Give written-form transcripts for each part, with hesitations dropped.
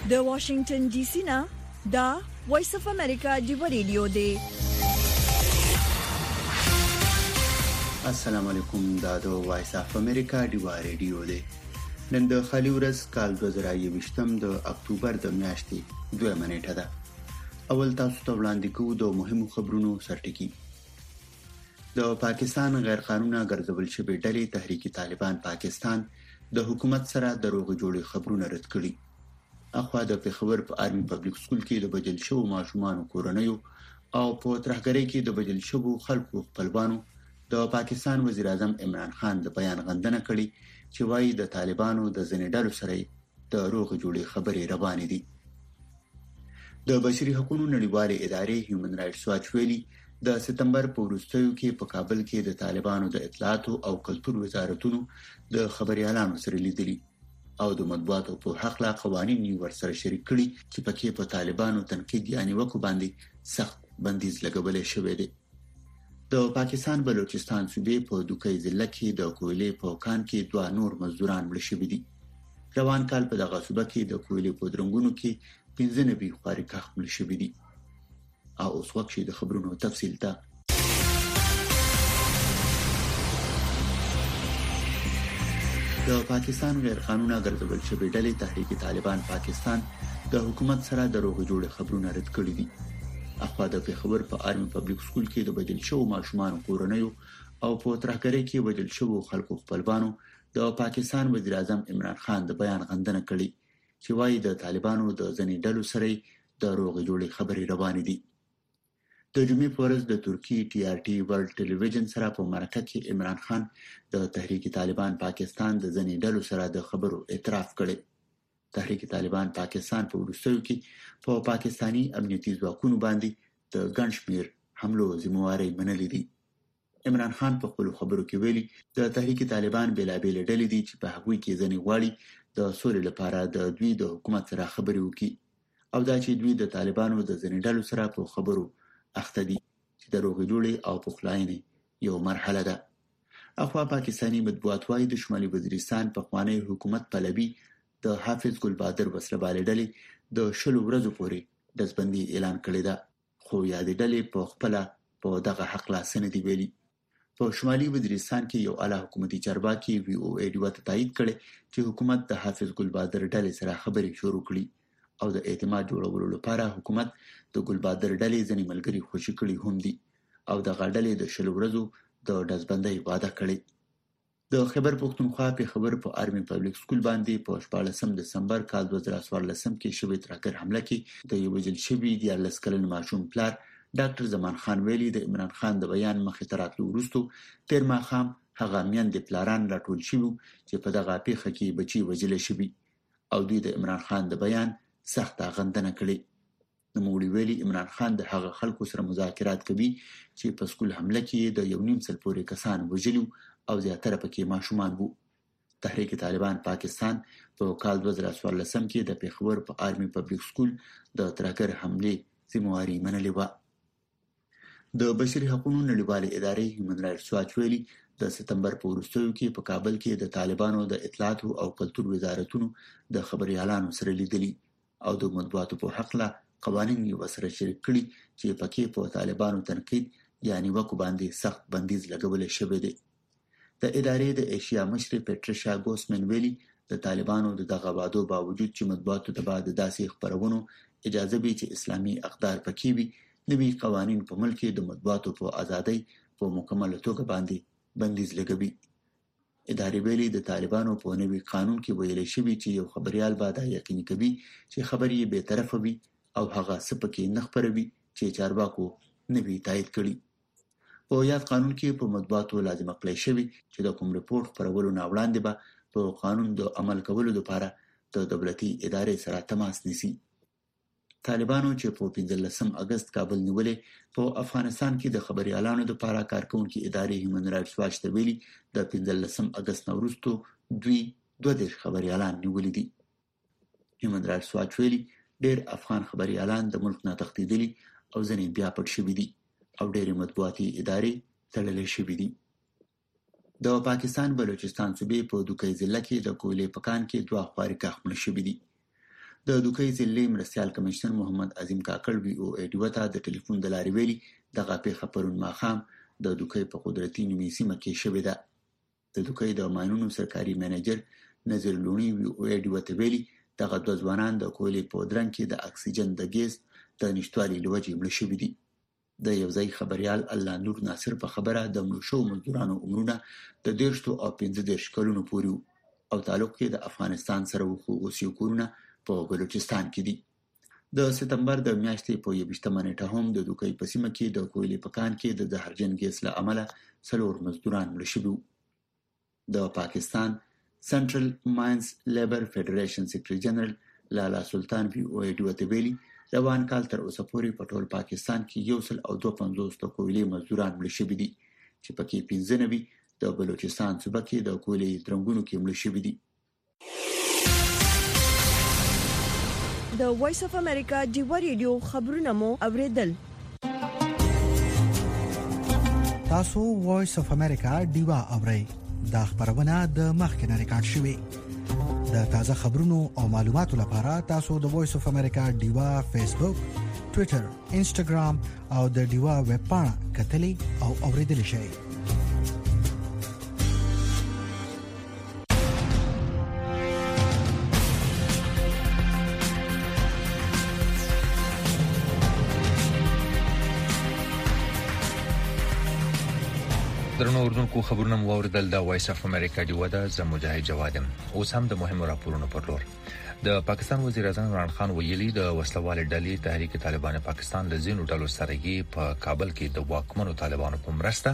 د واشنگټن ډي سي نه دا وایس اف امریکا دی ریډیو دی. السلام علیکم. دا د وایس اف امریکا دی ریډیو دی. نن د خالي ورځ کال 2020 د اکتوبر د میاشتې 2 نیټه ده. اول تاسو ته وړاندې کوو د مهمو خبرونو سرټکی. د پاکستان غیر قانوني ګرځول شوی ډلې تحریک طالبان پاکستان د حکومت سره دروغ جوړي خبرونه رد کړي. اخوا د پیښور په آرمي پبلک سکول کې د بجل شو ماشومان کورنیو او په ترهګرۍ کې د بجل شو خلکو خپلوانو د پاکستان وزیر اعظم عمران خان د بیان غندنه کړي چې وايي د طالبانو د ځینې ډلو سره د روغ جوړي خبرې روانې دي. د بشري حقوقو نړیوالې ادارې هیومن رائټس واچ ویلي د سپتمبر په وروستیو کې په کابل کې د طالبانو د اطلاعات او کلتور وزارتونو د خبريالانو سره لیدلي او د مطبوعاتو په حق لا قوانين ورسره شریک کړي چې پکې په طالبانو تنقید یعنی وکړو باندې سخت بندیز لګولې شوې ده. د پاکستان بلوچستان صوبې په دوکۍ ضلع کې د کویلې په کان کې 2 نور مزدوران مړ شوي دي. روان کال په دغه صوبه کې د کویلې په درنګونو کې 15 خواري کخ مړ شوي دي. او اوس وخت شي د خبرونو تفصیل ته. د پاکستان غیر قانوني ګرځول شوی ډلې تحریک طالبان پاکستان د حکومت سره دروغ جوړ خبرونه رد کړي دي. اخوا د پیښور په آرمي پبلک سکول کې د بجل شو ماشومان کورنیو او په ترهګرۍ کې بجل شو خلکو خپلوانو د پاکستان وزیر اعظم عمران خان د بیان غندنه کړي چې وايي د طالبانو د ځینې ډلو سره د روغ جوړي خبرې روانې دي. د جمعې په ورځ د ترکی ټي آر ټي ورلد ټلویزیون سره په مرکه کې عمران خان د تحریک طالبان پاکستان د ځینې ډلو سره د خبرو اعتراف کړي. تحریک طالبان پاکستان په وروستیو کې په پاکستانی امنیتي ځواکونو باندې د ګنشمیر حملو ذمہواری منلې دي. عمران خان په خپل خبرو کې ویلي د تحریک طالبان بلابل ډلې دي چې په هغوی کې ځنې غواړي د سولې لپاره د دوی د حکومت سره خبرې وکړي او دا چې دوی د طالبانو د ځینې ډلو سره په خبرو اخته دي چې د روغ جوړي او پخلاینې یو مرحله ده. اخوا پاکستانی مطبوعات وايي د شمالي وزیرستان په خوانی حکومت طلبي د حافظ ګل بادر وسلواله ډلې د 10 ورځې پورې د ځبندي اعلان کړی ده. خو یاد ډلې په خپل په دغه حق لا سند دی ویلي. په شمالي وزیرستان کې یو اعلی حکومتي چارواکي وی او ای ډیوت تایید کړي چې حکومت د حافظ ګل بادر ډلې سره خبرې شروع کړي او د اعتماد جوړولو لپاره حکومت د ګل بادر ډلې ځنې ملګری خوشي کړي هم دي او د غړډلې د 10 ورځو د دزبندۍ وعده کړې. د خیبر پختونخوا په خبر په آرمي پبلک سکول باندې په 14 دسمبر کال 2014 کې شوې ترهګر حمله کې د یو وجل شوی د 14 کلن ماشوم پلار ډاکټر زمان خان ویلي د عمران خان د بیان مخې ته راتلو وروسته تیر ماښام هغه میندې پلاران راټول شوي چې په دغه پیښه کې بچي وژل شوي او دوی د عمران خان د بیان سخت غندنه کړې. نوموړي ویلي عمران خان د هغه خلکو سره مذاکرات کوي چې په سکول حمله کې د 1.5 سل پورې کسان وژلي او زیاتره پکې ماشومان وو. تحریک طالبان پاکستان په کال 2014 کې د پیښور په آرمي پبلک سکول د ترهګر حمله ذمہواری منلې و. د بشري حقوقو نړیوالې ادارې هیومن رائټس واچ ویلي د سپتمبر په وروستیو کې په کابل کې د طالبانو د اطلاعات او کلتور وزارتونو د خبريالانو سره لیدلي او د مطبوعاتو په حق لا قوانين ورسره شریک کړي چې پکې په طالبانو تنقید یعنی وکړو باندې سخت بندیز لګولې شوی دی. د ادارې د ایشیا مشر پټریشا ګوسمن ویلي د طالبانو دغه وعدو باوجود چې مطبوعاتو ته بعد داسې خبرونو اجازه به چې اسلامي اقدار پکې وي نوي قوانين په ملک کې د مطبوعاتو په ازادۍ په مکمل توګه باندې بندیز لګوي. ادارې ویلي د طالبانو په نوي قانون کې ویل شوی چې یو خبريال به دا یقیني کوي چې خبري به طرفه وي او هغه سپکې نه خبروي چې چارواکو نوي تایید کړي. په یاد قانون کې په مطبوعاتو لازم کړی شوی چې د کوم رپورت خبرولو نه وړاندې به په قانون د عمل کولو لپاره د دولتي ادارې سره تماس نیسي. طالبانو چې په 15 اگست کابل نیولې په افغانستان کې د خبريالانو لپاره کارکونکو ادارې هیومن رائټس واچ ته ویلي د 15 اگست وروسته دوی 2 خبريالان نیولې دي. هیومن رائټس واچ ویلي ډېر افغان خبريالان د ملک نه تښتېدلي او ځنې بیا پټ شوي دي او ډېر مطبوعاتي ادارې تړلې شوي دي. د پاکستان بلوچستان صوبې په دوکۍ ضلع کې د کویلې په کان کې 2 خواري کخ مړ شوي دي. د دوکۍ ضلعي مرستیال کمشنر محمد عظیم کاکړ VOA ډیوه ته د ټلیفون د لارې ویلي دغه پیښه پرون ماښام د دوکۍ په قدرتي نومي سیمه کې شوې ده. د دوکۍ د ماینونو سرکاري منیجر نظیر لونی VOA ډیوه ته ویلي دغه دوه ځوانان د کویلې په درنګ کې د اکسیجن د ګیس د نشټوالي له وجې مړه شوي دي. د یو ځای خبريال الله نور ناصر په خبره د مړو شوو مزدورانو عمرونه د 13 او 15 کلونو پورې او تعلق کې د افغانستان سره اوسېدونکو کورونه په بلوچستان کې دي. د سپتمبر د میاشتې په 21 نیټه هم د دوکۍ په سیمه کې د کویلې په کان کې د زهرجن ګیس له امله 4 مزدوران مړه شوي. د پاکستان سنټرل ماینز لیبر فدریشن سیکریټری جنرال لالا سلطان VOA ډیوه ته ویلي روان کال تر اوسه پورې په ټول پاکستان کې 152 د کویلې مزدوران مړه شوي دي چې پکې 95 د بلوچستان صوبه کې د کویلې درنګونو کې مړه شوي دي. د وایس اف امریکا ډیوه ریډیو خبرونه مو اوریدل. تاسو وایس اف امریکا ډیوه اورئ. دا خبرونه د مخکنه ریکارډ شوې. د تازه خبرونو او معلوماتو لپاره تاسو د وایس اف امریکا ډیوه فیسبوک، ټوئیټر، انسټاګرام او د ډیوه ویب پاڼه کتلي او اوریدل شئ. درنو اوردونکو خبرونه مو اوریدل د وایس اف امریکا ډیوه د مجاهد جوادم. اوس هم د مهمو راپورونو پر لور. د پاکستان وزیر اعظم عمران خان ویلي د وسلوال ډلې تحریک طالبان پاکستان د زینو ډلو سره یې په کابل کې د واکمنو طالبانو په مرسته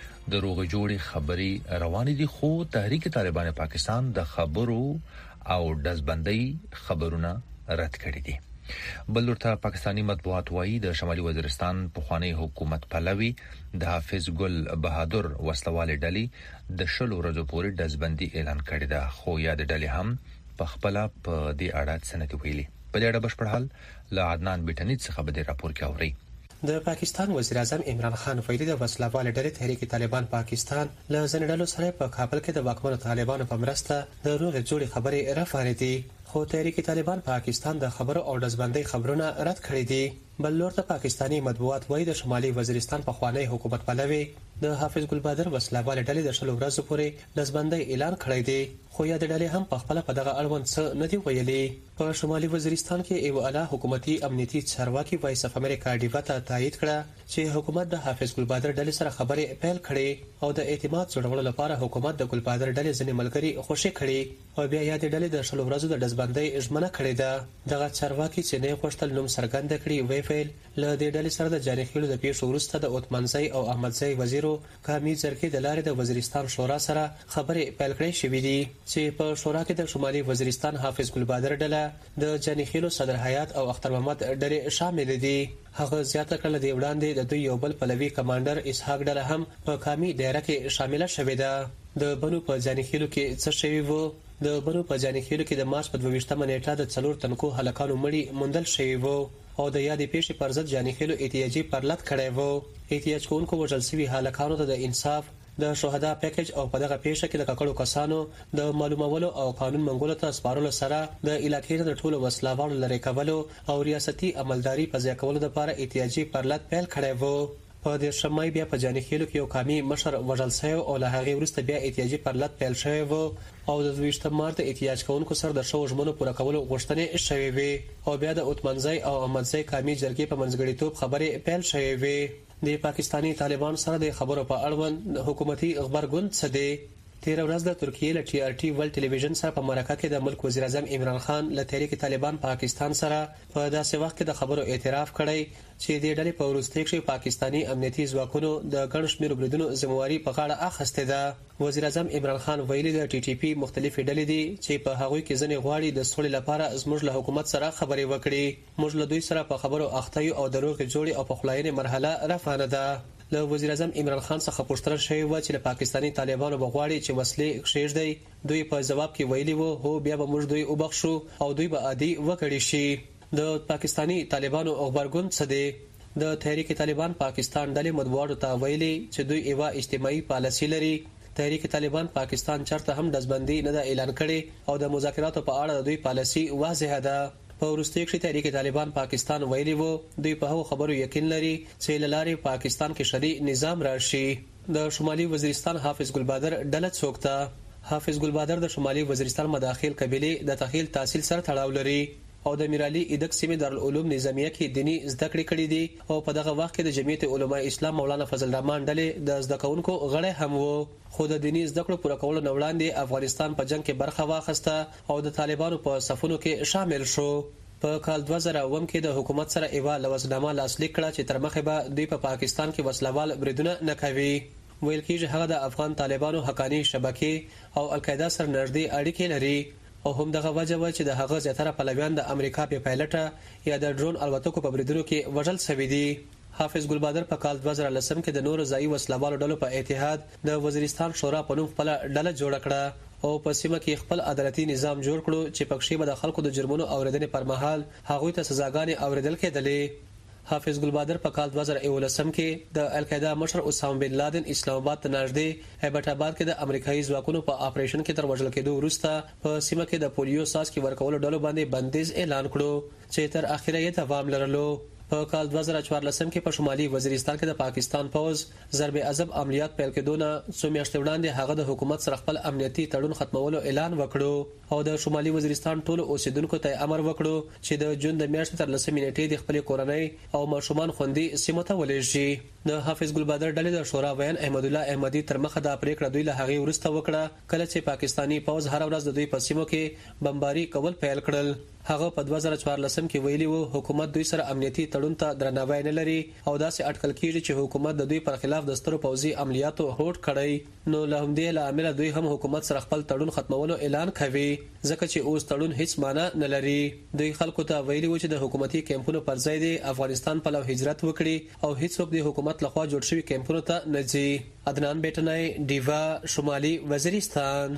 د روغ جوړې خبري روان دي، خو تحریک طالبان پاکستان د خبرو او دزبندۍ خبرونه رد کړې دي. بلورته پاکستانی مطبوعات وایي د شمالي وزیرستان پخوانی حکومت پلوي د حافظ ګل بهادر وسلواله ډلې د 10 ورځې پورې دزبندي اعلان کړی ده، خو یاد ډلې هم په خپل په دې اړه سنتي ویلي. په دې اړه بشپړ حال له عدنان بیٹنیت څخه به راپور کې اوري. د پاکستان وزیر اعظم عمران خان ویلي د وسلواله ډلې تحریک طالبان پاکستان له ځنډلو سره په کابل کې د واکمنو طالبانو په مرسته د روغ جوړې خبرې رافاره دي، خو تحریک طالبان پاکستان د خبرو او دزبندۍ خبرونه رد کړې دي. بل لورته پاکستانی مطبوعات وایي د شمالي وزیرستان پخوانی حکومت پلوي د حافظ ګل بهادر وسلواله ډلې د 10 ورځې پورې دزبندۍ اعلان کړی دی، خو یاد ډلې هم په خپل په دغه اړوند څه نه دی ویلي. په شمالي وزیرستان کې یو اعلی حکومتي امنیتي چارواکي وایس اف امریکا ډیوه ته تایید کړه چې حکومت د حافظ ګل بهادر ډلې سره خبرې پیل کړې او د اعتماد جوړولو لپاره حکومت د ګل بهادر ډلې ځینې ملګري خوشي کړي او بیا یاد ډلې د 10 ورځې د دزبندۍ ژمنه کړې ده. دغه چارواکي چې نه غوښتل نوم څرګند کړي وی فیل له دې ډلې سره د جاني خېلو د پیښو وروسته د اوتمنځي او احمدزي وزیرو کامي جرګې د لارې د وزیرستان شورا سره خبرې پیل کړې شوې دي چې په شورا کې د شمالي وزیرستان حافظ ګل بهادر ډله د جاني خېلو صدر حیات او اختر محمد ډلې شامل دي. هغه زیاته کړل د وړاندې د دوی یو بل پلوي کمانډر اسحاق ډله هم په کامي دایره کې شامل شوې ده. د بنو په جاني خېلو کې څه شوی وو؟ د بنو په جاني خېلو کې د مارچ په 22 نیټه د 4 تنکو هلکانو مړي موندل شوی وو او د یادې پیښې پر ضد جاني خېلو احتجاجي پرلط کړی وو. احتجاج کوونکو وژل شوي هلکانو ته د انصاف د شهدا پیکج او په دغه پیښه کې د ککړو کسانو د معلومولو او قانون منګولو ته سپارلو سره د علاقې د ټولو وسلوالو لری کولو او ریاستي عملداري په ځای کولو لپاره احتجاجي پرلط پیل کړی وو. په دې شمای بیا په جاني خېلو کې یو قومي مشر وژل شوی او له هغې وروسته بیا احتجاجي پرلط پیل شوی وو او د 22 مارچ احتجاج کوونکو سره د شو ژمنو پوره کولو غوښتنې شوې وي او بیا د اوتمنځي او احمدزي قومي جرګې په منځګړیتوب خبرې پیل شوې وي. د پاکستانی طالبان سره د خبرو په اړوند حکومتي خبرګون څه دی؟ تیر ورځ د ترکیې له TRT ورلد ټلویزیون سره په مرکه کې د ملک وزیر اعظم عمران خان له تحریک طالبان پاکستان سره په داسې وخت کې د خبرو اعتراف کړی چې د ډلې په وروستۍ کې پاکستانی امنیتي ځواکونو د ګڼ شمېر بریدونو ذمہواري په غاړه اخیستې ده. وزیر اعظم عمران خان ویلي د TTP مختلفې ډلې دي چې په هغوی کې ځنې غواړي د سولې لپاره زموږ له حکومت سره خبرې وکړي. موږ له دوی سره په خبرو اخته یو او د روغ جوړې او پخلاینې مرحله روانه ده. له وزیر اعظم عمران خان څخه پوښتنه شوې و چې د پاکستانی طالبانو بغواړي چې وسلې کښېږدي. دوی په جواب کې ویلي وو هو بیا به موږ دوی وبخښو او دوی به عادي وکړي شي. د پاکستانی طالبانو خبرګون څه دی؟ د تحریک طالبان پاکستان ډلې مطبوعاتو ته ویلي چې دوی یو اجتماعي پالیسي لري. تحریک طالبان پاکستان چرته هم دزبندي نه اعلان کړي او د مذاکراتو په اړه د دوی پالیسي واضحه ده. په وروستي کې تحریک طالبان پاکستان ویلي وو دوی په هغو خبرو یقین لري چې لاري پاکستان کې شرعي نظام راشي. د شمالي وزیرستان حافظ ګلبادر ډله څوک ده؟ حافظ ګلبادر د شمالي وزیرستان مداخل قبيله د تخیل تحصیل سره تړاو لري او د میرالي ادک سیمې دارالعلوم نظامیه کې دینی زده کړې کړې دي او په دغه وخت کې د جمعیت علماء اسلام مولانا فضل الرحمن ډلې د زده کوونکو غړی هم وو. خو د دینی زده کړو پوره کولو نه وړاندې افغانستان په جنگ کې برخه واخیسته او د طالبانو په صفونو کې شامل شو. په کال 2009 کې د حکومت سره ایوا لوزنامه لاسلیک کړه چې تر مخه به دوی په پاکستان کې وسلوال بریدونه نه کوي. ویل کېږي هغه د افغان طالبانو حقانی شبکې او القاعده سره نږدې اړیکې لري او هم دغه وجه و چې د هغه زیاتره پلویان د امریکا په پایلټه یا د ډرون الوتکو په بریدونو کې وژل شوي دي. حافظ ګلبادر په کال 2010 کې د نورو ځایي وسلوالو ډلو په اتحاد د وزیرستان شورا په نوم خپل ډله جوړه کړه او په سیمه کې خپل عدالتي نظام جوړ کړو چې پکښې به د خلکو د جرمونو اوریدنې پر مهال هغوی ته سزاګانې اوریدل کېدلې. حافظ ګلبادر په کال 2011 کې د القاعده مشر اسامه بن لادن اسلام آباد ته نږدې هیبت آباد کې د امریکایي ځواکونو په اپریشن کې تر وژل کېدو وروسته په سیمه کې د پولیو ساسکي ورکولو ډلو باندې بندیز اعلان کړو چې تر اخره یې دوام لرلو. په کال 2014 کې په شمالي وزیرستان کې د پاکستان پوز ضرب عذاب عملیات پیل کېدونه څو میاشتې وړاندې هغه د حکومت سره خپل امنیتي تړون ختمولو اعلان وکړو او د شمالي وزیرستان ټول اوسیدونکو ته امر وکړو چې د جون د میاشتې تر 10 نیټې د خپل کورنۍ او ماشومان خوندي سیمه ته ولېږي. د حافظ ګلبادر ډلې د شورا وین احمد الله احمدي تر مخه د پریکړه دوی له هغه ورسته وکړه کله چې پاکستانی پوز هر ورځ د دوی په سیمو کې بمباري کول پیل کړل. هغه په 2014 کې ویلي وو حکومت دوی سره امنیتي تړون ته درناوی نه لري او داسې اټکل کیږي چې حکومت د دوی پر خلاف د سترو پوځي عملیاتو هوډ کړی. نو له همدې لامل دوی هم حکومت سره خپل تړون ختمولو اعلان کوي ځکه چې اوس تړون هیڅ معنی نه لري. دوی خلکو ته ویلي وو چې د حکومتي کیمپونو پر ځای د افغانستان په لور هجرت وکړي او هیڅوک د حکومت لخوا جوړ شوی کیمپونو ته نه ځي. عدنان بیٹنای دیوا شمالي وزیرستان.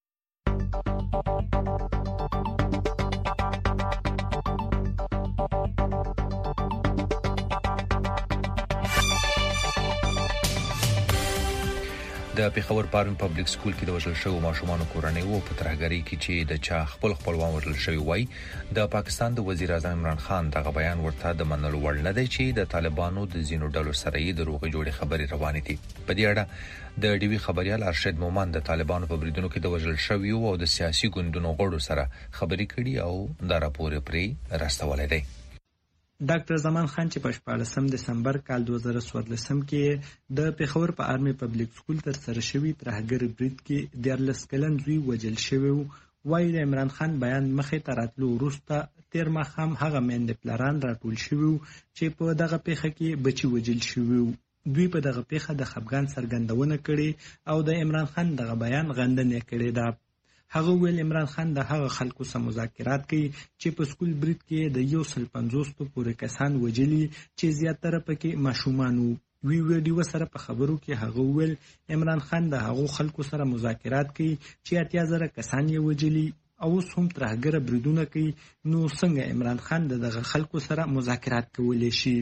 د پیښور پارون پبلک سکول کې د وژل شوو ماشومان کورنۍ وو په ترهګری کې چې د چا خپلوان وژل شوی وای. د پاکستان د وزیر اعظم عمران خان دغه بیان ورته د منلو وړ نه دی چې د طالبانو د زینو ډلو سره یې د روغې جوړې خبرې روانې دي. په دې اړه د ډي وی خبريال ارشد مومن د طالبانو په بریدونو کې د وژل شوی او د سیاسي ګوندونو غړو سره خبرې کړي او دا راپور پرې راستولې دی. ډاکټر زمان خان چې په 14 دسمبر کال 2014 کې د پیښور په آرمي پبلک سکول تر سره شوی ترهګر برید کې 14 کلن زوی وژل شوی وای. د عمران خان بیان مخې ته راتلو وروسته تیر ماښام هغه میندې پلاران راټول شوي چې په دغه پیښه کې بچي وژل شوي. دوی په دغه پیښه د خفګان څرګندونه کړې او د عمران خان دغه بیان غندنه کړې ده. هغه ویل عمران خان د هغه خلکو سره مذاکرات کوي چې په سکول برید کې د 150 پورې کسان وژلي چې زیاتره پکې ماشومان وو. ویډیو سره په خبرو کې هغه ویل عمران خان د هغه خلکو سره مذاکرات کوي چې 80,000 کسان یې وژلي او اوس هم ترهګر بریدونه کوي. نو څنګه عمران خان دغه خلکو سره مذاکرات کولای شي؟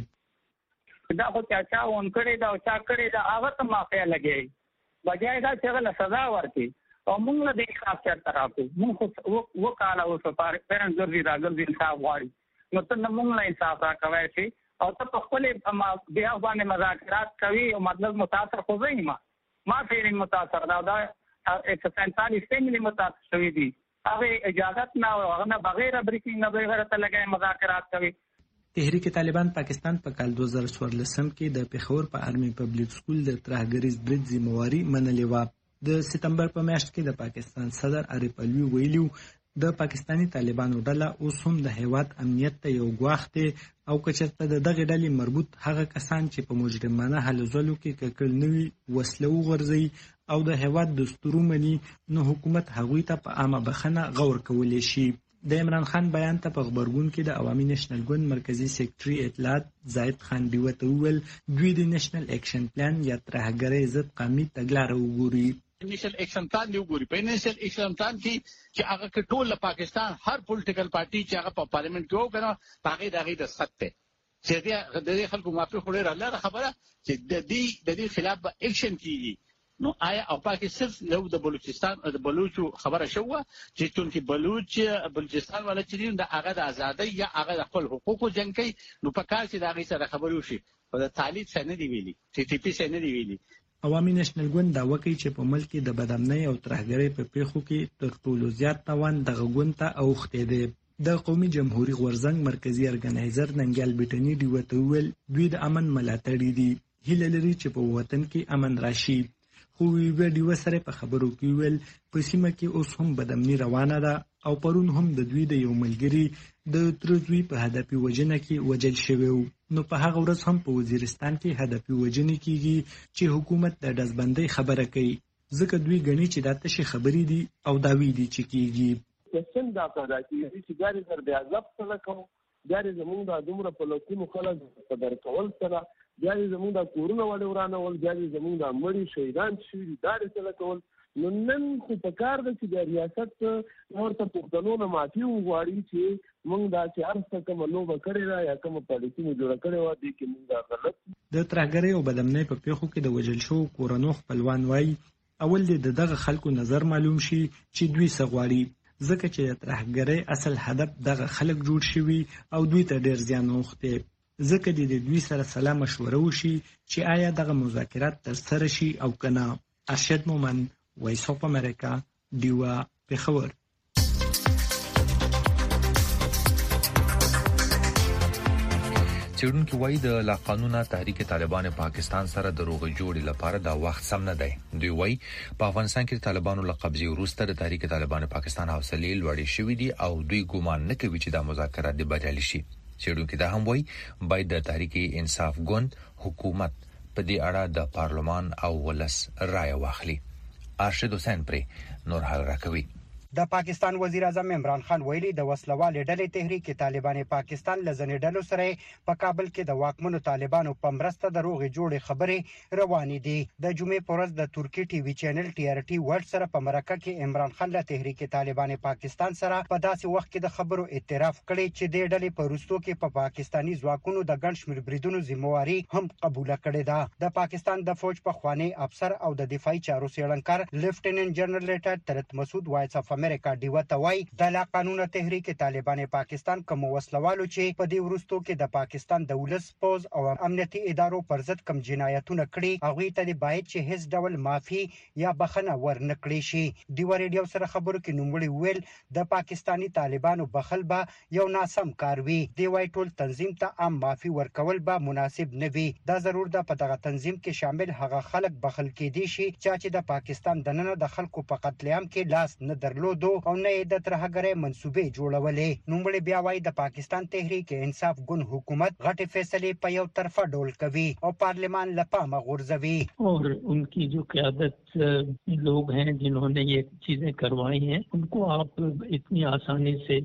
دا خو چا ون کړی دا او چا کړی دا هغه ته مافیا لګي بجای دا چې له سزا ورکړي او موږ له دې خلاف چرته راکو. موږ وکاله او سفارت پرن ګرځي راګرځي انصاف غواړي نو ته موږ له انصاف راکوي شي او ته په خپل بیا باندې مذاکرات کوي او مطلب متاثر خو زېما ما فیرین متاثر دا 147 فیملی متاثر شوی دي هغه اجازه نه او هغه نه بغیر بریفینګ نه بغیر ته لګي مذاکرات کوي. تحریک طالبان پاکستان په کال 2014 کې د پیښور په آرمي پبلک سکول د ترهګریز برید ذمہواری منلې و. د سپتمبر په میاشت کې د پاکستان صدر عارف علوي ویلو د پاکستانی طالبانو ډله اوس هم د هیواد امنیت ته یو ګواښ دی او کچرته د دغه ډلې مربوط هغه کسان چې په مجرمانه هلو ځلو کې ککړ نوي وسله وغورځي او د هیواد دستور مني نو حکومت هغوی ته په عامه بخښنه غور کولی شي. د عمران خان بیان ته په خبرګون کې د عوامي نېشنل ګوند مرکزی سیکریټري اطلاعات زاید خان دیوه ته وویل دوی د نېشنل اکشن پلان یا ترهګرۍ ضد قومي تګلاره وګوري. نیشنل ایکشن پلان دی وګوري. په نیشنل ایکشن پلان کې چې هغه ټول پاکستان هر پولیټیکل پارټي چې هغه په پارلیمنت کې وکړي هغه دغه د سخت ته چې د خلکو موافق وړي راځي خبره چې د دې خلاف به اکشن کیږي نو آیا او پاکستان صرف یو د بلوچستان د بلوچو خبره شوه چې چونکی بلوچستان ولا چې د هغه د ازادۍ یا هغه د خپل حقوقو جنګ کوي نو په کار چې دا غي سره خبرو شي په تعلیق سره دی ویلي ټي ټي پی سره دی ویلي. عوامي نېشنل ګوند دا وکړي چې په ملک کې د بدامنۍ او ترهګرۍ په پیښو کې تر ټولو زیات توان د غوند ته اوښتې دی. د قومي جمهوریت غورزنګ مرکزی ارګنایزر ننګیال بیټنی دی وتویل دوی د امن ملاتړي دي هیله لري چې په وطن کې امن راشي. خو ویډیو سره په خبرو کې ویل په سیمه کې اوس هم بدامنۍ روانه ده او پرون هم د دوی د یو ملګری د ترزوی په هدفي وجنه کې وجل شوی وو. نو په هغه ورځ هم په وزیرستان کې هدفي وجنه کیږي چې حکومت د دزبندۍ خبره کوي ځکه دوی غني چې دا تشي خبرې دي او داوی دي چې کیږي. څنګه دا پیدا کیږي چې ګاری سره د عذاب سره کوم ګاری زموږ د دومره په لکونو خلک قدر کول سره ګاری زموږ د کورونه وړ ورانه ول ګاری زموږ د مړي شهیدان شي داري سره کول نو نن خو په کار د چې د ریاست ورته پښتنو معافي وغواړي چې موږ دا چې ارسته کوم لوبه کړې را یا کوم پالیسي مو جوړ کړې و دي کې موږ غلط. د ترهګرۍ او بدامنۍ په پیښو کې د وجل شو کورونو خپلوان وای اول دغه خلکو نظر معلوم شي چې دوی سغواړي ځکه چې د ترهګرۍ اصل هدف دغه خلک جوړ شوي او دوی ته ډیر زیان وخته ځکه د دوی سره سلا مشوره وشي چې آیا دغه مذاکرات ترسره شي او کنه. ارشد مومن وایس اف امریکا دیوا پېښور. چېرونکو وایي د لا قانونه تحریک طالبان پاکستان سره د روغ جوړې لپاره دا وخت سم نه دی. دوی وایي په افغانستان کې طالبانو له قبضې وروسته د تحریک طالبان پاکستان حوصلې لوړې شوې دي او دوی ګومان نه کوي چې دا مذاکرات د بریالي شي. چېرونکو دا هم وایي باید د تحریک انصاف ګوند حکومت په دې اړه د پارلمان او ولس رائے واخلي. ارشد حسین پری نور حال راکوي. د پاکستان وزیر اعظم عمران خان ویلي د وسلوالې ډلې تحریک طالبان پاکستان لزنې ډلو سره په کابل کې د واکمنو طالبانو په مرسته د روغې جوړې خبرې روانې دي. د جمعې په ورځ د ترکی ټي وي چینل TRT ورلد سره په مرکه کې عمران خان له تحریک طالبان پاکستان سره په داسې وخت کې د خبرو اعتراف کړی چې د ډلې په وروستو کې په پاکستانی ځواکونو د ګڼ شمېر بریدونو ذمہواری هم قبول کړې ده. د پاکستان د فوج په خوانی افسر او د دفاعي چارو څېړنکار لیفټیننټ جنرال ریټایرډ طلعت مسعود وایس اف امریکا دیوه توای د لا قانون تحریک طالبان پاکستان کوم وسلوالو چې په دې ورستو کې د پاکستان د ولس پوز او امنیتي ادارو پر ضد کم جنایتونه کړي هغه ته باید چې هیڅ ډول معافي یا بخښنه ورنکړي شي. دیوه ریډیو سره خبرو کې نوموړي ویل د پاکستانی طالبانو بخل به یو ناسم کار وي. دیوای ټول تنظیم ته عام معافي ورکول به مناسب نه وي. دا ضرور ده په دغه تنظیم کې شامل هغه خلک بخل کېدي شي چې د پاکستان دننه د خلکو په قتل عام کې لاس نه درلودو او نه د ترهګرۍ منسوبې جوړولې. نوموړي بیا وایي د پاکستان تحریک انصاف ګوند حکومت غټې فیصلې په یو طرفه ډول کوي او پارلیمان له پامه غورځوي. اور उनकी जो क़यादत लोग हैं जिन्होंने ये चीजें करवाई हैं उनको आप इतनी आसानी से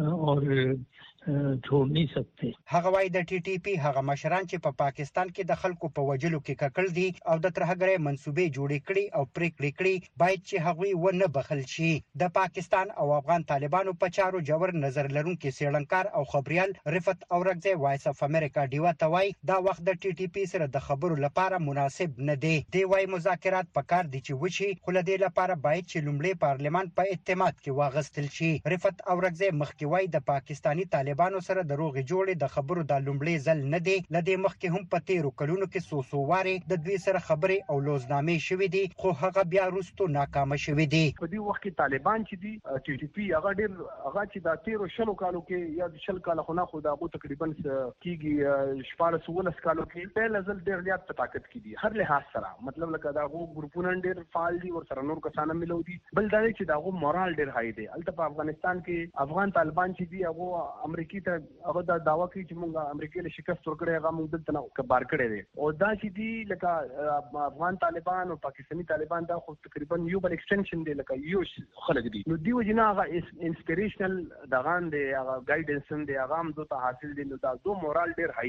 और छोड़ नहीं सकते. هغه وایي د ټي ټي پی هغه مشران چې په پاکستان کې د خلکو په وجلو کې ککړ دي او د ترهګرۍ منسوبې جوړې کړي او پریکړې کړي باید چې هغوی ونه بخل شي. د پاکستان او افغان طالبانو په چارو جوړ نظر لرونکي څېړنکار او خبريال رفت اورګزی وایس اف امریکا دیوه توای دا وخت د ټي ټي پی سره د خبرو لپاره مناسب نه دی. دی وایي مذاکرات پکار دي چې وشي خو له دې لپاره باید چې لومړی پارلمان په اعتماد کې واغستل شي. رفت اورګزی مخکې وایي د پاکستانی طالبانو سره د روغې جوړې د خبرو د لومړی ځل نه دی. لدې مخکې هم په تیرو کلونو کې څو وارې د دوی سره خبرې او لوزنامې شوې دي خو هغه بیا وروسته ناکامه شوې دي. په دې وخت کې طالبان چې دي ټي ټي پی هغه ډېر هغه چې د تیرو شلو کالو کې یا د شل کال خو نه خو دا غو تقریبا کېږي 14 کالو کې په لزل ډېر زیات په طاقت کې دي هر لحاظ سره مطلب لکه دا غو ګروپونه ډېر فعال دي او سره نور کسان ملو دي. بل دا چې دا غو مورال ډېر هاي دي. البته په افغانستان کې افغان طالبان چې دي هغه امریکای ته هغه دا داوا کوي چې موږ امریکای له شکست ورکړې هغه موږ دلته نه کبار کړی دی او دا چې دي لکه افغان طالبان او پاکستانی طالبان دا خو تقریبا یو بل ایکسټنشن دی لکه یو خلک دي. نو دیو جنا هغه انسپیریشنل دغان دی هغه ګایډنس دی هغه هم دوی ته حاصل دي. نو دا دو مورال ډیر هاي دی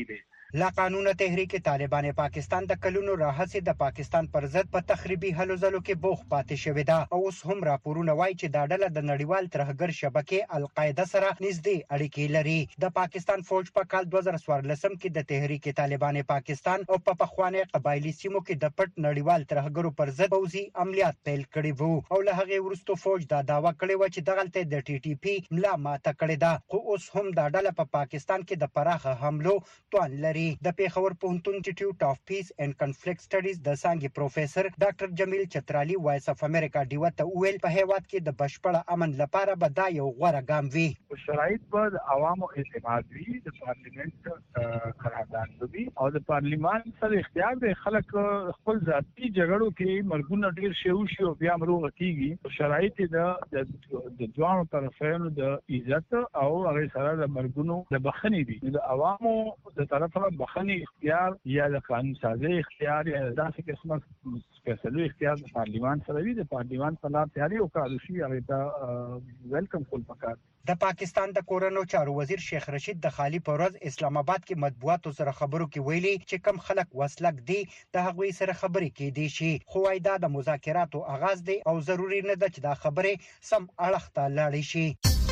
لا قانون تحریک طالبان پاکستان د کلونو راهڅ د پاکستان پر ضد په تخریبي هلو ځلو کې بوخ پاتې شوې ده او اوس هم راپورونه وایي چې دا ډله د نړیوال ترهګر شبکې القاعده سره نږدې اړیکې لري. د پاکستان فوج په کال 2014 کې د تحریک طالبان پاکستان او په پخوانی قبایلی سیمو کې د پټ نړیوال ترهګرو پر ضد پوځي عملیات پیل کړي وو او له هغه وروسته فوج دا داوا کړی و چې دغلته د ټي ټي پی ملا ماته کړې ده، خو اوس هم دا ډله په پاکستان کې د پراخه حملو توان لري. د پیښور پوهنتون انسټیټیوټ اف پیس اینڈ کنفلیکټ سټډیز د څانګې پروفیسور ډاکټر جمیل چترالی وایس اف امریکا ډیو ته ویل په هیواد کې د بشپړ امن لپاره به دا یو غوره ګام وي. شرایط پر عوامو اعتماد وي، د پارلیمنت قرارداد وي او د پارلیمان سره اختیار د خلک خپل ذاتي جګړو کې مرګونه ډیر شي او بیا مروغ کیږي. شرایط د دوه طرفونو د عزت او هغه سره د مرګونو د بخښنې دي. د عوامو د طرفه بخښنې اختیار یا د قانون سازي اختیار یا داسې قسمه فیصلو اختیار د پارلیمان سره وي. د پارلیمان په لار تیاری وکړل شي هغه ته ویلکم کول پکار. د پاکستان د کورونو چارو وزیر شیخ رشید د خالی پروز اسلام آباد کې مطبوعاتو سره خبرو کې ویلي چې کم خلک وسلک دي د هغوی سره خبرې کې دي شي، خو دا د مذاکراتو آغاز دی او ضروری نه ده چې دا خبرې سم اړخ ته لاړې شي.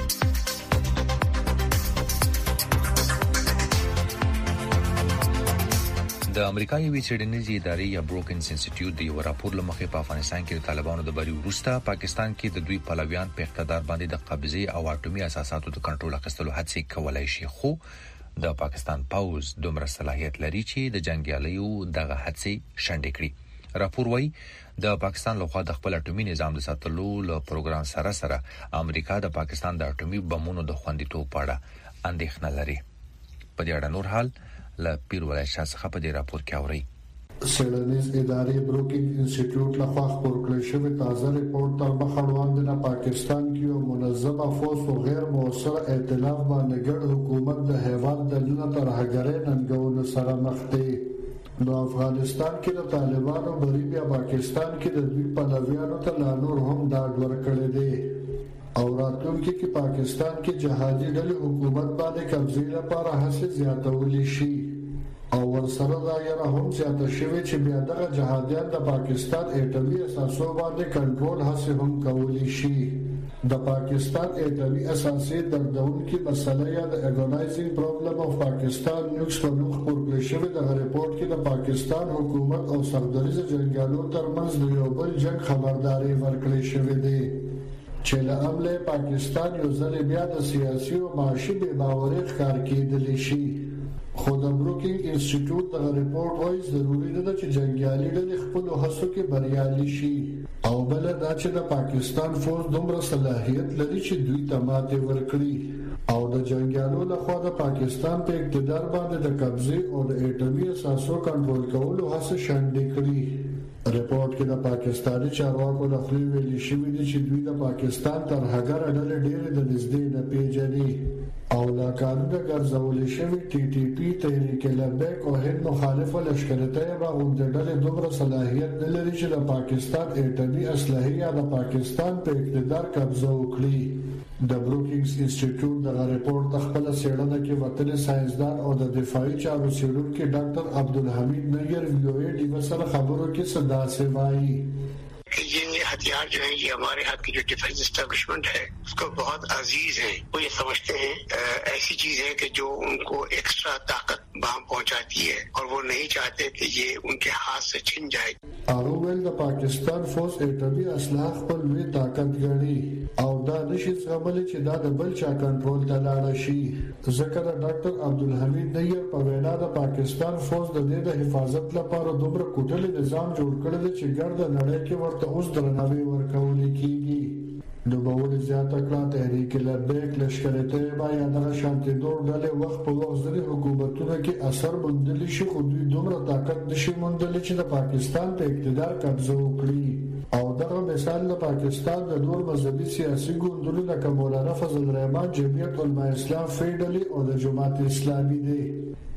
د امریکا یوې څېړنیزې ادارې یا بروکینز انسټیټیوټ د یو راپور لمخې په افغانستان کې د طالبانو د بری وروسته پاکستان کې د دوی پلویان په اقتدار باندې د قبضې او اټومي اساساتو د کنټرول اخیستلو هڅې کولای شي، خو د پاکستان پوز دومره صلاحیت لري چې د جنگیالیو دغه هڅې شنډې کړي. راپور وايي د پاکستان لخوا د خپل اټومي نظام د ساتلو له پروګرام سره امریکا د پاکستان د اټومي بمونو د خوندیتوب په اړه اندېښنه لري. په دې اړه نور حال له پیرولای شاه څخه په دې راپور کې اوري. څېړنیز ادارې بروکینګ انسټیټیوټ لخوا خپور کړی شوی تازه ریپورت تر مخه وړاندې د پاکستان کې یو منظمه فوج او غیر موثر ائتلاف باندې ګډ حکومت د هیواد د لونه ترهګرۍ ننګولو سره مخ دی. نو افغانستان کې د طالبانو بری بیا پاکستان کې د دوی پلویانو ته لا نور هم ډاډ ورکړی دی او راتلونکي کې پاکستان کې جهادي ډلې حکومت باندې قبضې لپاره هڅې زیاتولی شي او ورسره دا یره هم زیاته شوې چې بیا دغه جهادیان د پاکستان اټومي اساسو باندې کنټرول هڅې هم کولی شي. د پاکستان اټومي اساسي دردونکي مسله یا د اګونایزینګ پرابلم اف پاکستان نیوکس په نوم خپور کړی شوی د ریپورت کې د پاکستان حکومت او سردریز جنگیالو ترمنځ د یو بل جنگ خبرداري ورکړې شوې ده چې له عمله پاکستان یو ځل بیا د سیاسي او معاشي بې باورۍ ښکار کېدلی شي. خو د بروکینګ انسټیټیوټ د ریپورت وایي ضروري ده چې جنگیالي ډلې خپل هڅو کې بریالي شي او بل دا چې د پاکستان فوج دومره صلاحیت لري چې دوی ته ماتې ورکړي او د جنگیالو لخوا د پاکستان په اقتدار باندې د قبضې او د اټومي اساسو کنټرول کولو هڅه شنډې کړي. ریپورت کې د پاکستاني چارواکو لخوا ویلي شوی دی چې دوی د پاکستان ترهګر ډلې ډېرې د نږدې نه پیژني او لا قانونه ګرځولې شوی ټي ټي پی تحریک لبیک او هند مخالفه لشکرتۍ باندې ډلې دومره صلاحیت نه لري چې د پاکستان اټومي اسلحې یا د پاکستان په اقتدار قبضه وکړي. د بروکینګز انسټیټیوټ د ریپورت خپل څېړنه کې وطن ساينسدان او د دفاعي چارو څېړونکي ډاکټر عبدالحمید نیر ویو ډي سره خبرو کې صدا سے وایي کہ یہ ہتھیار جو ہیں یہ ہمارے ہاتھ کی جو ڈیفنس اسٹیبلشمنٹ ہے اس کو بہت عزیز ہیں. وہ یہ سمجھتے ہیں ایسی چیز ہے کہ جو ان کو ایکسٹرا طاقت وہاں پہنچاتی ہے اور وہ نہیں چاہتے کہ یہ ان کے ہاتھ سے چھن جائے. اروول د پاکستان فوج اټومي اسلحه خپل لوی طاقت ګڼي او دا نشي زغملی چې دا د بل چا کنټرول ته لاړ شي. ځکه د ډاکټر عبدالحمید نیر په وینا د پاکستان فوج د دې د حفاظت لپاره دومره کوټلې نظام جوړ کړی دی چې ګرد نړۍ کې ورته اوس درناوی ورکول کیږي. نو به ولې زیاته کړه تحریک لبیک لشکرتۍ یا دغه شانتي دور ډلې وخت په وخت ځینې حکومتونو کې اثر موندلی شي خو دوی دومره طاقت نشي موندلی چې د پاکستان په اقتدار قبضه وکړي. او دغه مثال د پاکستان د نور مذهبي سیاسي ګوندونو لکه مولانا فضل الرحمن جمعیت علماء اسلام فیډلی او د جماعت اسلامي دی.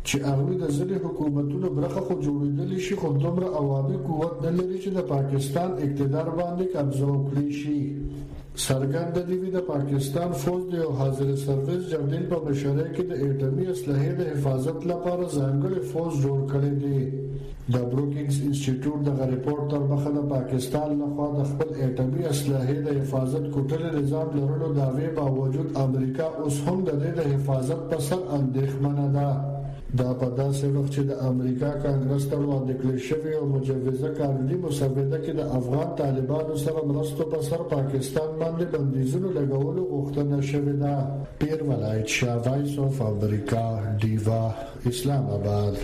چې هغه د ځینې حکومتونو برخه خو جوړېدلی شي خو دومره عوامي قوت نه لري چې د پاکستان اقتدار باندې قبضه وکړي شي. سرګند دی د پاکستان فوج د حاضر سرویس جنرال په مشرۍ کې د اټومي اسلحې د حفاظت لپاره ځانګړي فوج جوړ کړی دی. د بروکینګز انسټیټیوټ د ریپورت تر مخه د پاکستان لخوا د خپل اټومي اسلحې د حفاظت کوټل نظام لرلو دعوی باوجود امریکا اوس هم د دې د حفاظت په سر اندېښمنه ده. دا په داسې وخت چې د امریکا کانګرس ته وړاندې کړل شوی او مجوزه قانوني مسوده کې د افغان طالبانو سره مرستو په سر پاکستان باندې بندیزونو لګولو غوښتنه شوې ده. پیر ولایت شاه، وایس اف امریکا، دیوا، اسلام آباد.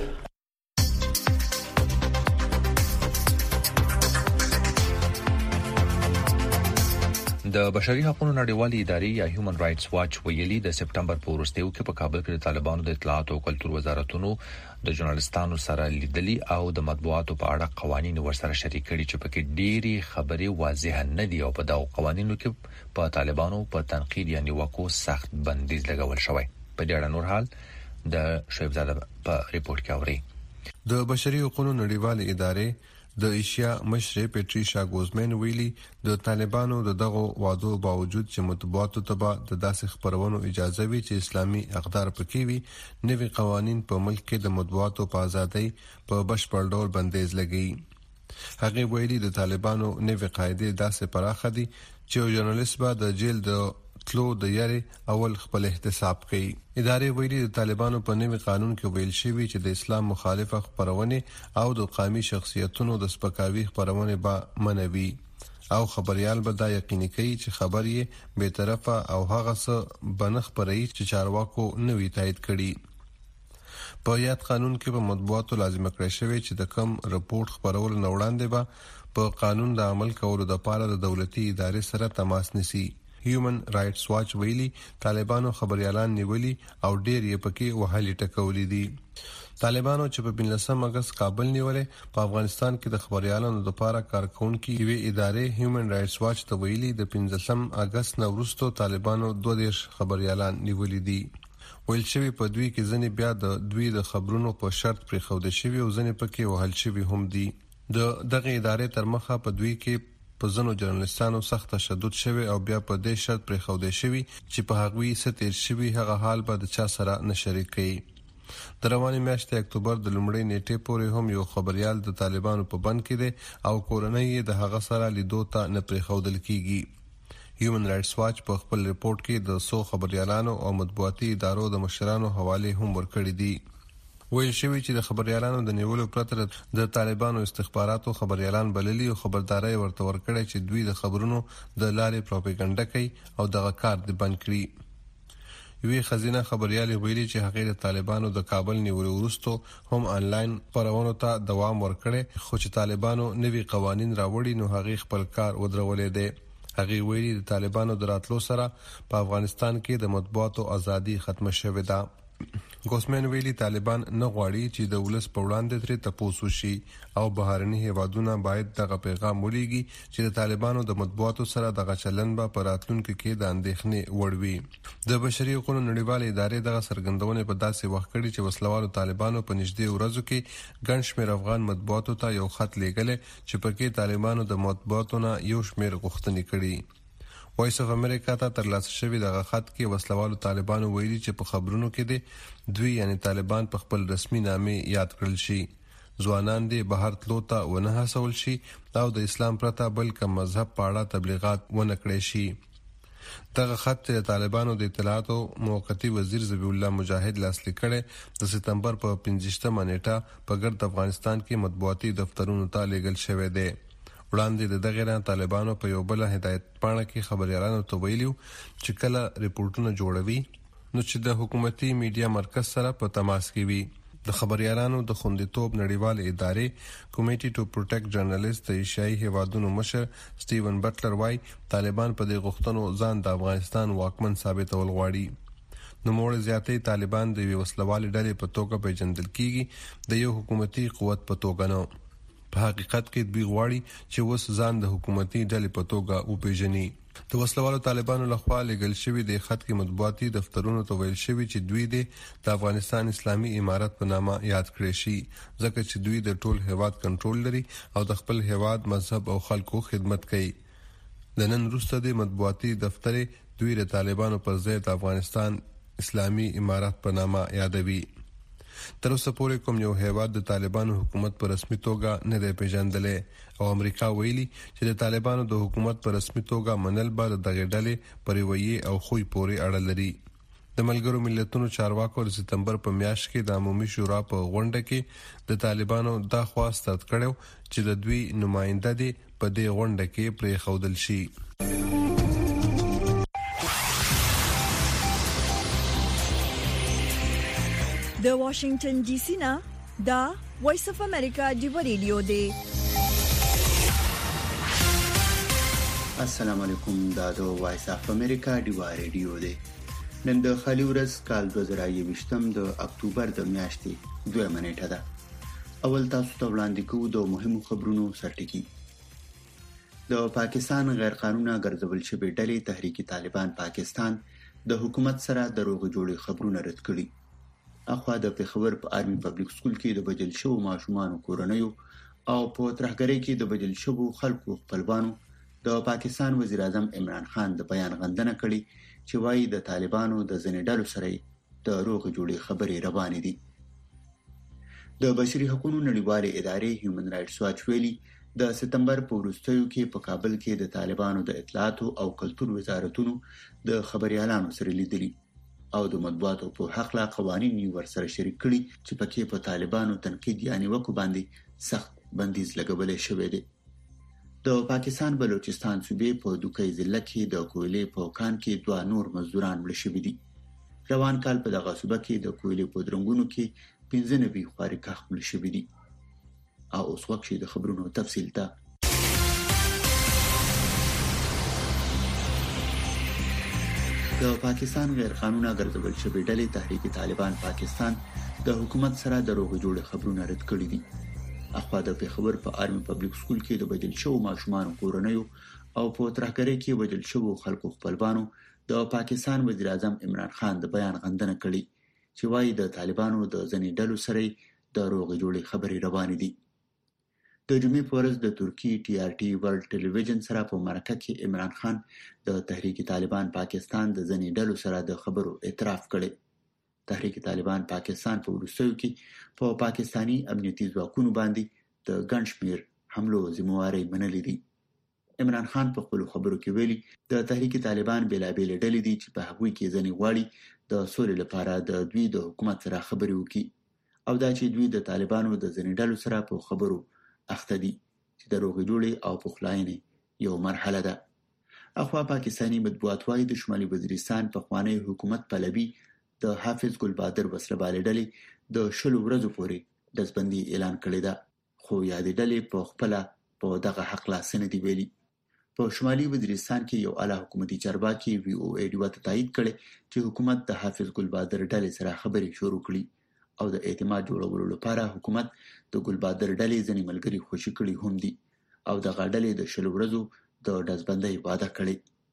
د بشري حقوقو نړیوالې ادارې یا هیومن رائټس واچ ویلي د سپټمبر په وروستیو کې په کابل کې د طالبانو د اطلاعات او کلتور وزارتونو د ژورنالستانو سره لیدلي او د مطبوعاتو په اړه قوانين ورسره شریک کړي چې پکې ډېری خبرې واضح نه دي او په دغه قوانینو کې په طالبانو په تنقید یا نیوکو سخت بندیز لګول شوی. په دې اړه نور حال د شعیب زاده په ریپورت کې اوري. د بشري حقوقو نړیوالې ادارې د ایشیا مشر پیټریشا ګوزمن ویلي د طالبانو دغه وعدو باوجود چې مطبوعاتو ته د داسې خبرونو اجازه وي چې اسلامي اقدار پکې وي، نوي قوانين په ملک کې د مطبوعاتو په ازادۍ په بشپړ ډول بندیز لګي. هغه ویلي د طالبانو نوي قاعده داسې پراخه دي چې ژورنالیست به د جیل د تلو د یاري اول خپل احتساب کوي. ادارې ویلي د طالبانو په نوي قانون کې ویل شوی چې د اسلام مخالفه خبرونه او د قومي شخصیتونو د سپکاوي خبرونه به منوي او خبريال به دا یقیني کوي چې خبر یې به طرفه او هغه څه بنخ پرې چې چارواکو نوي تایید کړي. په یاد قانون کې په مطبوعاتو لازم کړی شوی چې د کم رپورت خبرول نه وړاندې به په قانون د عمل کولو لپاره د دولتي ادارې سره تماس نیسي. هیومن رائټس واچ ویلي طالبانو خبريالان نیولي او ډېر یې پکې وهلي ټکولي دي. طالبانو چې په 15 اگست کابل نیولې په افغانستان کې د خبريالانو لپاره کارکونکو وی ادارې هیومن رائټس واچ ته ویلي د 15 اگست نو وروسته طالبانو 2 خبريالان نیولي دي. ویل شوی په دوی کې ځنې بیا د دوی د خبرونو په شرط پرې خوده شوی او ځنې پکې وهل شوی هم دي. دغه ادارې تر مخه په دوی کې په ځنو جرنالستانو سخت تشدد شوی او بیا په دې شرط پرې خوده شوی چې په هغوی ستیر شوی هغه حال به د چا سره نشری کوي. د رواني میاشتې اکتوبر د لومړۍ نیټې پورې هم یو خبريال د طالبانو په بند کې دی او کورنۍ د هغه سره لیدو ته نه پرې خودل کیږي. هیومن رائټس واچ په خپل ریپورت کې د 100 خبريالانو او مطبوعاتي ادارو د مشرانو حواله هم ورکړي دي. ویل شوی چې د خبريالانو د نیولو پرته د طالبانو استخباراتو خبريالان بللي او خبرداري ورته ورکړي چې دوی د خبرونو د لارې پروپاګاندا کوي او دغه کار د بند کړي. یوې خزینه خبريالي ویلي چې هغه د طالبانو د کابل نیولو وروسته هم انلاین خبرونو ته دوام ورکړي خو چې طالبانو نوي قوانين راوړي نو هغه خپل کار ودرولې دي. هغه ویلي د طالبانو دراتلو سره په افغانستان کې د مطبوعاتو ازادي ختم شوه ده. ګوسمن ویلي طالبان نه غواړي چې د ولس په وړاندې ترې تپوسو شي او بهرني هیوادونه باید دغه پیغام ولېږي چې د طالبانو د مطبوعاتو سره دغه چلن به په راتلونکو کې د اندېښنې وړ وي. د بشري حقوقو نړیوالې ادارې دغه څرګندونه په داسې وخت کړي چې وسلوالو طالبانو په نږدې ورځو کې ګڼ شمېر افغان مطبوعاتو ته یو خط لیږلی چې پکې طالبانو د مطبوعاتو نه یو شمېر غوښتنې کړي. وایس اف امریکا ته ترلاسه شوی دغه خط کې وسلوالو طالبانو ویلي چې په خبرونو کې دوی یعنی طالبان په خپل رسمي نامې یاد کړل شي. ځوانان دې بهر تلو ته ونه هڅول شي او د اسلام پرته بل کوم مذهب په اړه تبلیغات ونه کړي شي. دغه خط د طالبانو د اطلاعاتو موقتی وزیر ذبیح الله مجاهد لاسلیک کړي د سپتمبر په 15 نیټه په ګرد افغانستان کې مطبوعاتي دفترونو ته لیږل شوی دی. وړاندې د دغه ران طالبانو په یو بل هدایت پاڼه کې خبريالانو ته ویلو چې کله ریپورتونه جوړوي نو چې د حکومتي میډیا مرکز سره په تماس کې وي. د خبريالانو د خوندیتوب نړیوال ادارې کمیټي ټو پروټیکټ جرنالیست د ایشیايي هیوادونو مشر سټیون بټلر وايي طالبان په دې غوښتنو ځان د افغانستان واکمن ثابتول غواړي. نو موږ زیاتې طالبان د وسلوال ډلې په توګه پیژندل کیږي د یو حکومتي قوت په توګه نه. په حقیقت کې دوی غواړي چې وس ځان د حکومتي ډلې په توګه وپیژني. د وسلوالو طالبانو لخوا لګل شوی د خط کې مطبوعاتي دفترونو ته ویل شوی چې دوی د افغانستان اسلامي امارت په نامه یاد کړی شي ځکه چې دوی د ټول هیواد کنټرول لري او د خپل هیواد مذهب او خلکو خدمت کوي. د نن وروسته د مطبوعاتي دفتر دوی د طالبانو پر ضد د افغانستان اسلامي امارت په نامه یادوي. تر اوسه پورې کوم یو هیواد د طالبانو حکومت پر رسمي توګه نه دی پیژندلې او امریکا ویلي چې د طالبانو د حکومت پر رسمي توګه منل به د دغه ډلې پر رویې او خوی پورې اړه لري. د ملګرو ملتونو چارواکو د سپتمبر په میاشت کې د عمومي شورا په غونډه کې د طالبانو د خواست کړو چې د دوی نماینده دي په دې غونډه کې پرې خودل شي. د واشنگټن ډي سي نه دا وایس اف امریکا ډیو ریډیو دی. السلام علیکم. دا د وایس اف امریکا ډیو ریډیو دی. نن د خالي ورځ کال 2020 د اکتوبر د میاشتې 2 نیټه ده. اول تاسو ته وړاندې کوو د مهمو خبرونو سرټکی. د پاکستان غیر قانوني ګرځول شوی ډلې تحریک طالبان پاکستان د حکومت سره دروغ جوړي خبرونه رد کړي. اخوا د پیښور په آرمي پبلک سکول کې د بجل شو ماشومانو کورنیو او په ترهګرۍ کې د بجل شو خلکو خپلوانو د پاکستان وزیر اعظم عمران خان د بیان غندنه کړي چې وايي د طالبانو د ځنې ډلو سره د روغ جوړي خبرې روانې دي. د بشري حقوقو نړیوالې ادارې هیومن رائټس واچ ویلي د سپتمبر په وروستیو کې په کابل کې د طالبانو د اطلاعات او کلتور وزارتونو د خبريالانو سره لیدلي او د مطبوعاتو په حق لا قوانين ورسره شریک کړي چې پکې په طالبانو تنقید یعنی وکړو باندې سخت بندیز لګولې شوې دي. د پاکستان بلوچستان صوبې په دوکۍ ضلع کې د کویلې په کان کې 2 نور مزدوران مړ شوي دي. روان کال په دغه صوبه کې د کویلې په درنګونو کې 15 خواري کخ مړ شوي دي. او اوس وخت د خبرونو تفصیل ته د پاکستان غیر قانوني ګرځول شوی ډلې تحریک طالبان پاکستان د حکومت سره دروغ جوړ خبرونه رد کړي دي. اخوا د پیښور په آرمي پبلک سکول کې د بدل شو ماشومان کورنیو او په ترهګرۍ کې بدل شو خلکو خپلوانو د پاکستان وزیر اعظم عمران خان د بیان غندنه کړي چې وايي د طالبانو د ځنې ډلو سره د دروغ جوړ خبرې روانې دي. د جمعې په ورځ د ترکی TRT ورلد ټلویزیون سره په مرکه کې عمران خان د تحریک طالبان پاکستان د ځنې ډلو سره د خبرو اعتراف کړي. تحریک طالبان پاکستان په وروستیو کې په پاکستانی امنیتي ځواکونو باندې د ګڼ شمېر حملو ذمہواري منلې دي. عمران خان په خپل خبرو کې ویلي د تحریک طالبان بېلابېل ډلې دي چې په هغوی کې ځنې غواړي د سولې لپاره د دوی د حکومت سره خبرې وکړي او دا چې دوی د طالبانو د ځنې ډلو سره په خبرو اخته دي چې د روغ جوړي او پخلاینې یو مرحله ده. اخوا پاکستانی مطبوعات وايي د شمالي وزیرستان په خوانی حکومت پلوي د حافظ ګل بادر وسلواله ډلې د 20 ورځې پورې دزبندي اعلان کړی ده. خو یادې ډلې په خپل په دغه حق لا سند دی ویلي. په شمالي وزیرستان کې یو اعلی حکومتي چارواکي VOA ډیو ته تایید کړي چې حکومت د حافظ ګل بادر ډلې سره خبرې شروع کړي او د اعتماد جوړولو لپاره حکومت د ګل بادر ډلې ځنې ملګری خوشي کړي هم دي او د غاډلې د 20 ورځو د دزبندۍ وعده کړې.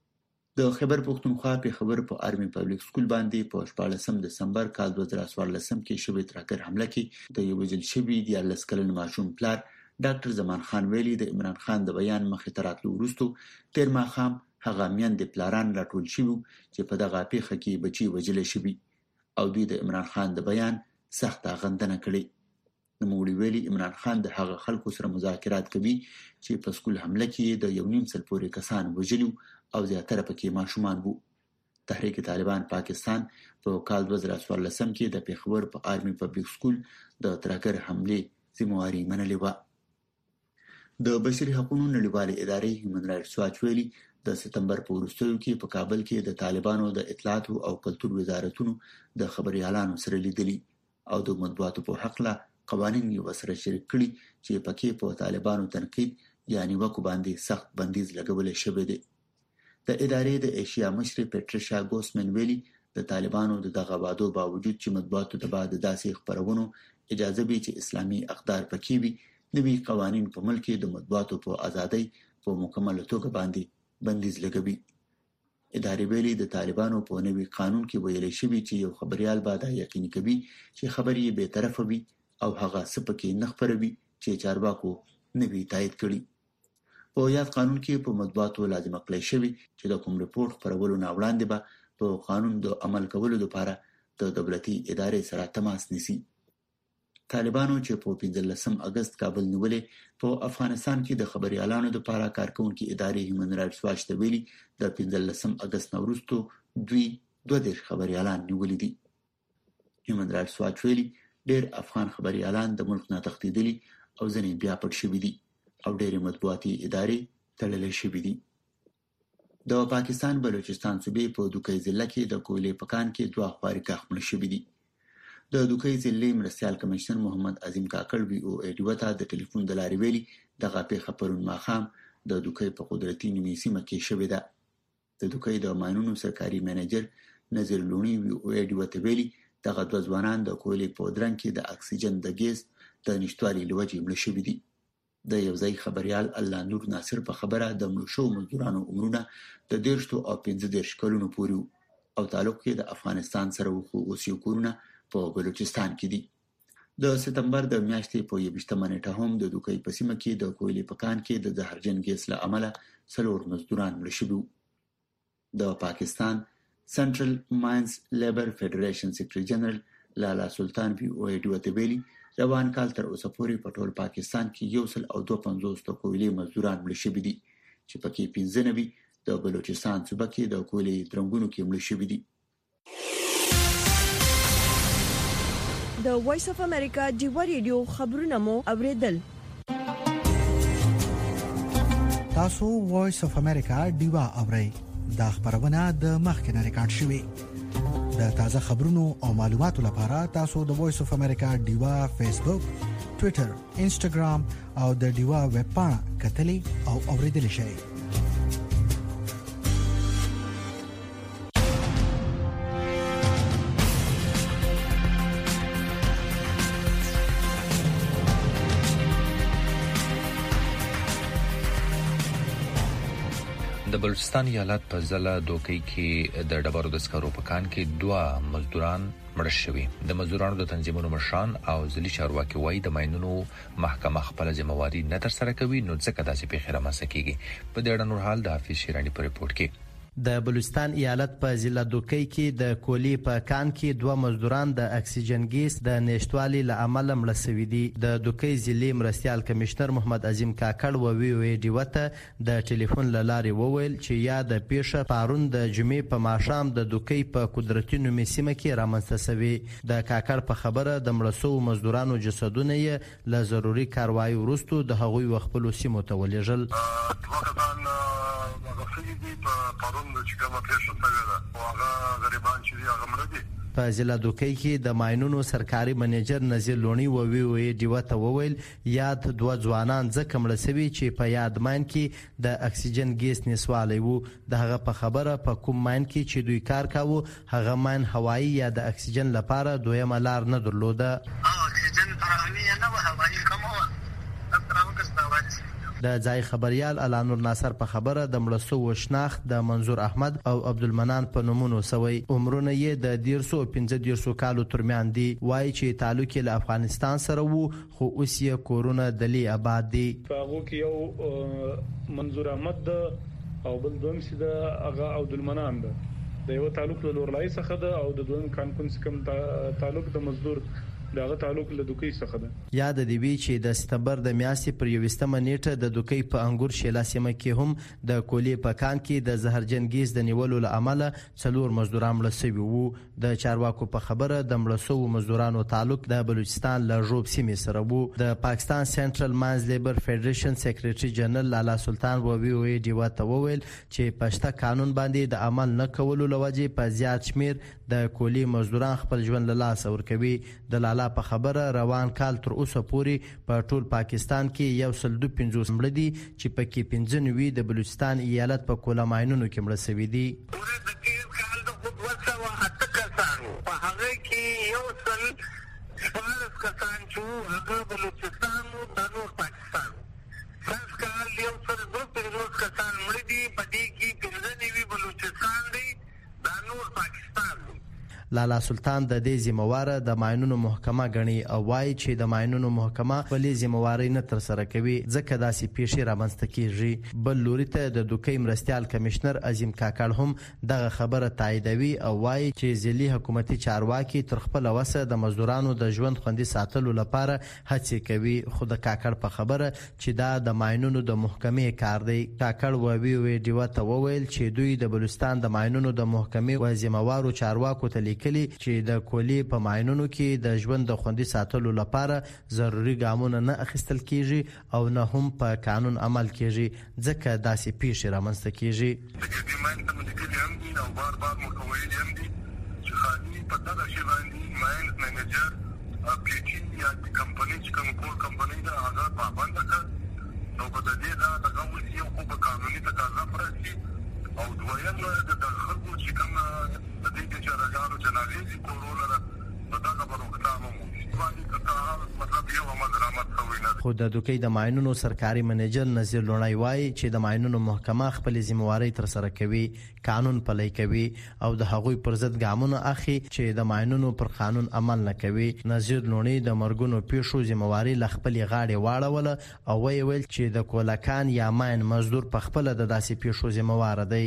د خیبر پختونخوا په خبر په آرمي پبلک سکول باندې په 14 دسمبر کال 2014 کې شوې ترهګر حمله کې د یو وجل شوی د 14 کلن ماشوم پلار ډاکټر زمان خان ویلي د عمران خان د بیان مخې ته راتلو وروسته تیر ماښام هغه میندې پلاران راټول شوي چې په دغه پیښه کې بچي وژل شوي او دوی د عمران خان د بیان سخت غندنه کړې. نوموړي ویلي عمران خان د هغه خلکو سره مذاکرات کوي چې په سکول حمله کې د 1.5 سل پورې کسان وژلي او زیاتره پکې ماشومان وو. تحریک طالبان پاکستان په کال 2014 کې د پیښور په آرمي پبلک سکول د ترهګر حمله ذمہواري منلې و. د بشري حقوقو نړیوالې ادارې هیومن رائټس واچ ویلي د سپتمبر په وروستیو کې په کابل کې د طالبانو د اطلاعات او کلتور وزارتونو د خبريالانو سره لیدلي او د مطبوعاتو په حق لا قوانين ورسره شریک کړي چې پکې په طالبانو تنقید یعنی وکړو باندې سخت بندیز لګولې شوی دی. د ادارې د ایشیا مشر پټریشا ګوسمن ویلي د طالبانو دغه وعدو باوجود چې مطبوعاتو ته بعد داسې خبرونو اجازه به چې اسلامي اقدار پکې وي نوي قوانين په ملک کې د مطبوعاتو په ازادۍ په مکمل توګه باندې بندیز لګوي. ادارې ویلي د طالبانو په نوي قانون کې ویل شوی چې یو خبريال باید یقیني کوي چې خبري به طرفه وي او هغه سپکې نه خبروي چې چارواکو نوي تایید کړي. په یاد قانون کې په مطبوعاتو لازم کړی شوی چې د کوم رپورت خپرولو نه وړاندې به په قانون د عمل کولو لپاره د دولتي ادارې سره تماس نیسي. طالبانو چې په 15 اگست کابل نیولې په افغانستان کې د خبريالانو لپاره کارکونکو ادارې هیومن رائټس واچ ته ویلي د 15 اگست وروسته دوی 2 خبريالان نیولې دي. هیومن رائټس واچ ویلي ډېر افغان خبريالان د ملک نه تښتیدلي او ځینې بیا پټ شوي دي او ډېر مطبوعاتي ادارې تړلې شوي دي. د پاکستان بلوچستان صوبې په دوکۍ ضلع کې د کویلې پکان کې 2 خواري کاخمل شوي دي. د دوکۍ ضلع مرستيال کمشنر محمد عظیم کاکړ وی او ای ډي وته د ټلیفون د لارې ویلي دغه پیښه پرون ماښام د دوکۍ په قدرتي نیمې سیمه کې شوې ده. د دوکۍ د ماینونو سرکاري منیجر نظیر لونی وی او ای ډي وته ویلي دغه 2 ځوانان د کویلې په درنګ کې د اکسیجن د ګیس د نشټوالي لوجې مړ شوي دي. د یو ځای خبريال الله نور ناصر په خبره د مړو شو مزدورانو عمرونه د 13 او 15 کلونو پورې او تعلق کې د افغانستان سره وو او سیکورونه په بلوچستان کې دي. د سپتمبر د میاشتې په 21 نیټه هم د دوکۍ په سیمه کې د کویلې پکان کې د زهرجن ګیس له امله 4 مزدوران مړ شوي. د پاکستان سنټرل ماینز لیبر فدریشن سیکریټری جنرال لالا سلطان وی او ای ډي وته ویلي روان کال تر اوسه پورې په ټول پاکستان کې 152 د کویلې مزدوران مړ شوي دي چې پکې 15 د بلوچستان صوبه کې د کویلې درنګونو کې مړ شوي دي. د وایس اف امریکا ډیوا ریډیو خبرونه مو اوریدل. تاسو وایس اف امریکا ډیوا اورئ. دا خبرونه د مخکنه ریکارډ شوې. د تازه خبرونو او معلوماتو لپاره تاسو د وایس اف امریکا ډیوا فیسبوک، ټوئیټر، انسټاګرام او د ډیوا ویب پاڼه کتلې او اوریدل شئ. د بلوچستان ایالت په ضلع دوکۍ کې د ډبرو د سکرو په کان کې 2 مزدوران مړ شوي. د مزدورانو د تنظیمونو مشران او ځلي چارواکي وایي د ماینونو محکمه خپل ځمواري نه تر سره کوي نو ځکه داسې پیښې رامنځته کیږي. په دې اړه نور حال د حافظ شیرانی په ریپورت کې. د بلوچستان ایالت په ضلع دوکۍ کې د کولی په کان کې 2 مزدوران د اکسیجن ګیس د نشټوالي له امله مړ شوي دي. د دوکۍ ضلع مرستيال کمشنر محمد عظیم کاکړ وی او ای ډي وته د ټلیفون له لارې وویل چې یا د پیښه پارون د جمعې په ماښام د دوکۍ په قدرتي نیمې سیمه کې رامنځته شوې. د کاکړ په خبره د مړ شوو مزدورانو جسدونه یې له ضروري کاروایي وروسته د هغوی وخپلو سیمو ته ولېږل. په ضلع دوکۍ کې د ماینونو سرکاري منیجر نظیر لونی وی او ای ډي وته وویل یاد 2 ځوانان ځکه مړ شوي چې په یاد ماین کې د اکسیجن ګیس نسوالی وو. د هغه په خبره په کوم ماین کې چې دوی کار کاوه هغه ماین هوایی یا د اکسیجن لپاره دویمه لار نه درلوده. اکسیجن فراهمي نه و هوایی کومه د ځای خبريال علانور ناصر په خبره د مړسو وشناخت د منظور احمد او عبدالمنان په نومونو سوی. عمرونه یې د 15 کالو ترمیان دي. وایي چې تعلق له افغانستان سره وو خو اوس یې کورونه دلی آباد دي. هغه کې یو منظور احمد او بل دوم سي د هغه عبدالمنان ده. د یو تعلق له لورلای څخه ده او د دویم کانکونس کم تعلق د مزدور دغه تعلق له دوکۍ څخه ده. یاد دی وی چې د سپتمبر د میاشتې پر 21 نیټه د دوکۍ په انګور شیلا سیمه کې هم د کولی په کان کې د زهرجن ګیس د نیولو له امله 4 مزدوران مړ شوي وو. د چارواکو په خبره د مړ شوو مزدورانو تعلق د بلوچستان له ژوب سیمې سره وو. د پاکستان سنټرل ماینز لیبر فدریشن سیکریټری جنرال لالا سلطان وی او ای ډي وته وویل چې پښته قانون باندې د عمل نه کولو لوجې په زیات شمیر د کولی مزدوران خپل ژوند له لاس ورکوي. د لالا په خبره روان کال تر اوسه پورې په ټول پاکستان کې 152 مړه دي چې پکې 95 د بلوچستان ایالت په کولا ماینونو کې مړه شوي دي. په هغه کې یو څل فارس کسان چې هغه بلوچستان او نور پاکستان خاص کال یو څل 250 کسان مړه دي. په دې کې 95 بلوچستان لالا سلطان د دې ذمہواره د ماینونو محکمه غني او وايي چې د ماینونو محکمه ولې ذمہواری نه تر سره کوي ځکه داسې پیښې رامنځته کیږي. بل لوري ته د دوکۍ مرستيال کمشنر عظیم کاکړ هم دغه خبره تاییدوي او وايي چې ځلي حکومتي چارواکي تر خپل وسه د مزدورانو د ژوند خوندي ساتلو لپاره هڅې کوي. خو د کاکړ په خبره چې دا د ماینونو د محکمې کار دی. کاکړ وی ډیوا ته وویل چې دوی د بلوچستان د ماینونو د محکمې و ذمہوارو چارواکو ته لیکلي چې د کولی په ماینونو کې د ژوند د خوندي ساتلو لپاره ضروري ګامونه نه اخیستل کیږي او نه هم په قانون عمل کیږي ځکه داسې پیښې رامنځته کیږي. نو په دې دا د قانوني او په قانوني تقاضا پرسي او دویم د خلکو چې کوم د دې چې راځو جنازې دي کورونه دا خبرو کتابو خو د دوکۍ د ماینونو سرکاري منیجر نذیر لونای وایي چې د ماینونو محکمه خپل ذمہواری تر سره کوي، قانون پلی کوي او د هغوی پر ضد ګامونه اخلي چې د ماینونو پر قانون عمل نه کوي. نذیر لونای د مرګونو پیښو ذمہواری ل خپل غاړې واړوله او ویل چې د کولاکان یا ماین مزدور په خپل د داسې پیښو ذمہوار دی.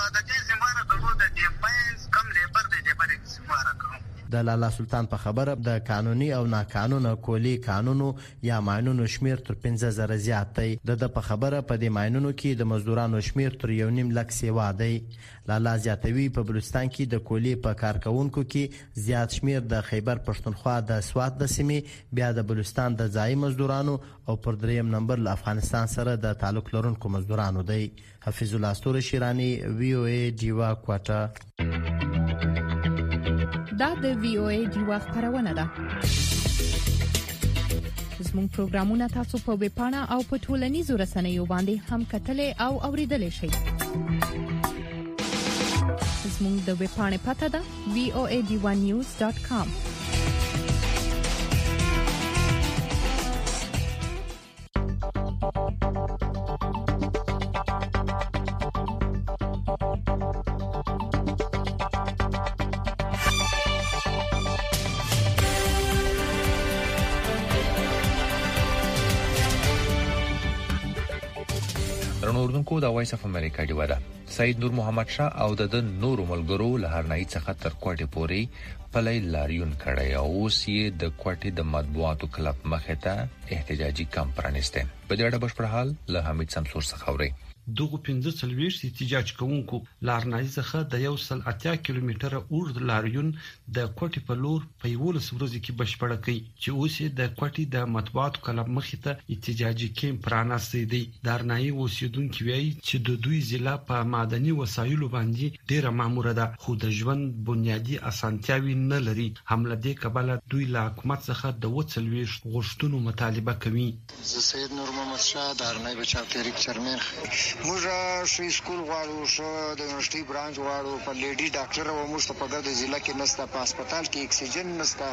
د لالا سلطان په خبره د قانوني او ناقانونه کولی قانونو یا ماینونو شمیر تر 15000 زیات دی. د په خبره په دې ماینونو کې د مزدورانو شمیر تر 1.5 لک سیوا دی. لالا زیاتوي په بلوچستان کې د کولی په کارکونکو کې زیات شمیر د خیبر پښتونخوا د سوات د سیمې، بیا د بلوچستان د ځای مزدورانو او پر دریم نمبر له افغانستان سره د تعلق لرونکو مزدورانو دی. حفیظ الله استور شیرانی، وی او ای دیوا کوټه. دا د وی او ای دیوا خبرونه ده. زموږ پروګرامونه تاسو په ویب پاڼه او په ټولنیزو رسنیو باندې هم کتلې او اوریدلې شئ. زموږ د ویب پاڼې پته ده voadiwanews.com. اردوونکو د وایس اف امریکا دی ودا سید نور محمد شاه او د نورو ملګرو له هرنۍ څخه تر کوټې پورې پلي لاریون کړی او اوس یې د کوټې د مطبوعاتو کلب مخه ته احتجاجي کمپ پرانیسته. په دې اړه بشپړ حال له حمید سمسور څخه اوري. دغه 15 احتجاج کوونکو لارنای څخه د 180 کیلومتره اوږد لاریون د کوټې په لور په 11 ورځې کې بشپړ کړي چې اوس د کوټې د مطبوعاتو کلب مخې ته احتجاجي کمپ پرانیسته دي. لارنای اوسیدونکو وایي چې د دوی ضلع په معدني وسایلو باندې ډیره ماموره ده خو د ژوند بنیادی اسانتیاوي نه لري. حمله دې کبله دوی له حکومت څخه د 40 غوښتنو مطالبه کوي. زه سید نور محمد شاه د لارنای بچاو تحریک چرمن موږ شي سکول غواړو، شو د یونیورسيټي برانچ غواړو، په لیډي ډاکټر او موږ په ګرد ضلع کې نسته، په هسپتال کې اکسیجن نسته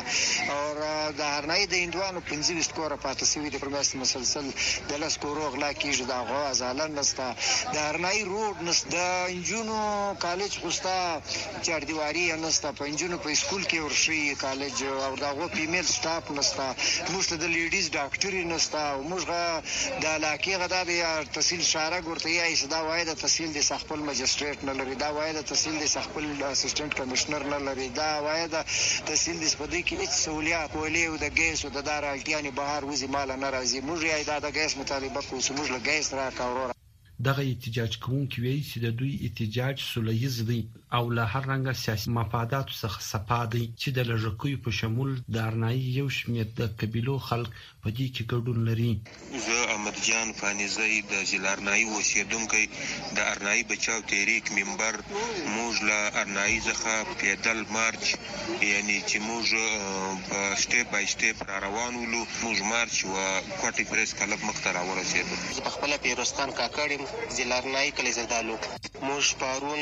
او د هرنۍ د هندوانو 25 کور پاتې شوی د پرماست مسلسل د لاس کورو غلا کیږي، د غوا ازاله نسته، د هرنۍ روډ نسته، د انجونو کالج خوستا چار دیواری نسته، په انجونو په سکول کې ورشي کالج او د غوا فیمیل سټاف نسته، موږ د لیډیز ډاکټر نسته، موږ د علاقې غدا د تحصیل شارع ورته یا دا وای د تحصیل د خپل مجستریټ نه لري، دا وای د تحصیل د خپل اسسټنټ کمشنر نه لري، دا وای د تحصیل د سپدې کې هیڅ سہولیات ولې او د ګیس او د دار الټیانی بهر وزي مال نه راځي. موږ یې د ګیس مطالبه کوو چې موږ له ګیس راکاورو. دغه احتجاج کوونکي وایي چې د دوی احتجاج سولهییز دی او له هر رنګه سیاسي مفاداتو څخه صفا دی چې د لږکیو په شمول د ارنایي یو شمېر د قبیلو خلک په دې کې ګډون لري. زه احمد جان فانیزی د ضلع ارنایي اوسیدونکی د ارنایي بچاو تحریک ممبر. موږ له ارنایي څخه پیدل مارچ یعنی چې موږ په سټیپ بای سټیپ را روان ولو. موږ مارچ او کوټې پریس کلب مخ ته راورسېدو. زه په خپل پیروستان کاکړم ضلع ارنایي کلی زردالو. موږ پارون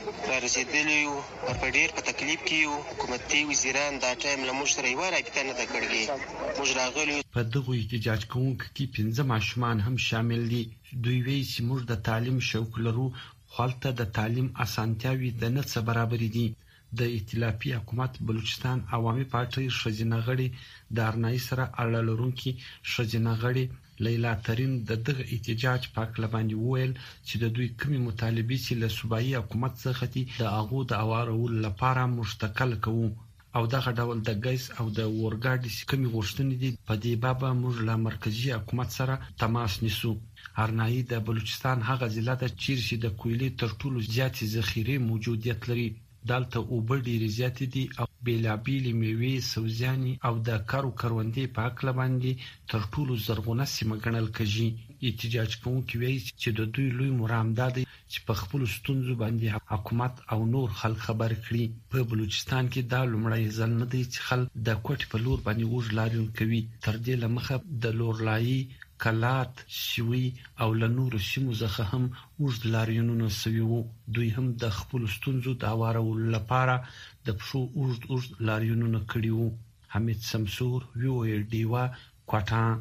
رسیدلی یو په ډیر په تکلیف کې یو. حکومتي وزیران دا ټایم له موږ سره یو راځي نه د کړګي. موږ راغلی په دغه احتجاج کوونکو کې 15 ماشومان هم شامل دي. دوی وایي چې موږ د تعلیم شوق لرو، خو هلته د تعلیم اسانتیاوي د نه څه برابر دي. د ائتلافي حکومت بلوچستان عوامي پارټي شجنه غړي د ارنای سره اړه لرونکي شجنه غړي لیلا ترين د دغه احتجاج په اړه باندې وویل چې د دوی کومي مطالبې چې له صوبایي حکومت څخه دي د هغه د اوارول لپاره مشتکل کوو او دغه ډول د ګیس او د اورګاډي کومي غوښتنې دي په دې بابا موږ له مرکزی حکومت سره تماس نیسو. ارنای د بلوچستان هغه ضلع ده چې د کویلې تر ټولو زیات ذخیره موجودیت لري. دلته اوبه ډېرې زیاتې دي او بیلابیلې میوې سوزیانې او د کروندې په هکله باندې تر ټولو زرغونه سیمه ګڼل کېږي. احتجاج کوونکي وایي چې د دوی لوی مرام دا دی چې په خپلو ستونزو باندې حکومت او نور خلک خبر کړي. په بلوچستان کې دا لومړی ځل نه دی چې خلک د کوټې په لور باندې اوږد لاریون کوي. تر دې له مخه د لورلایي، کلات، شوي او له نورو سیمو څخه هم اوږد لاریونونه سوي وو. دوی هم د خپلو ستونزو د هوارولو لپاره د پښو اوږد لاریونونه کړي وو. حمید سمسور، VOA ډیوا، کوټا.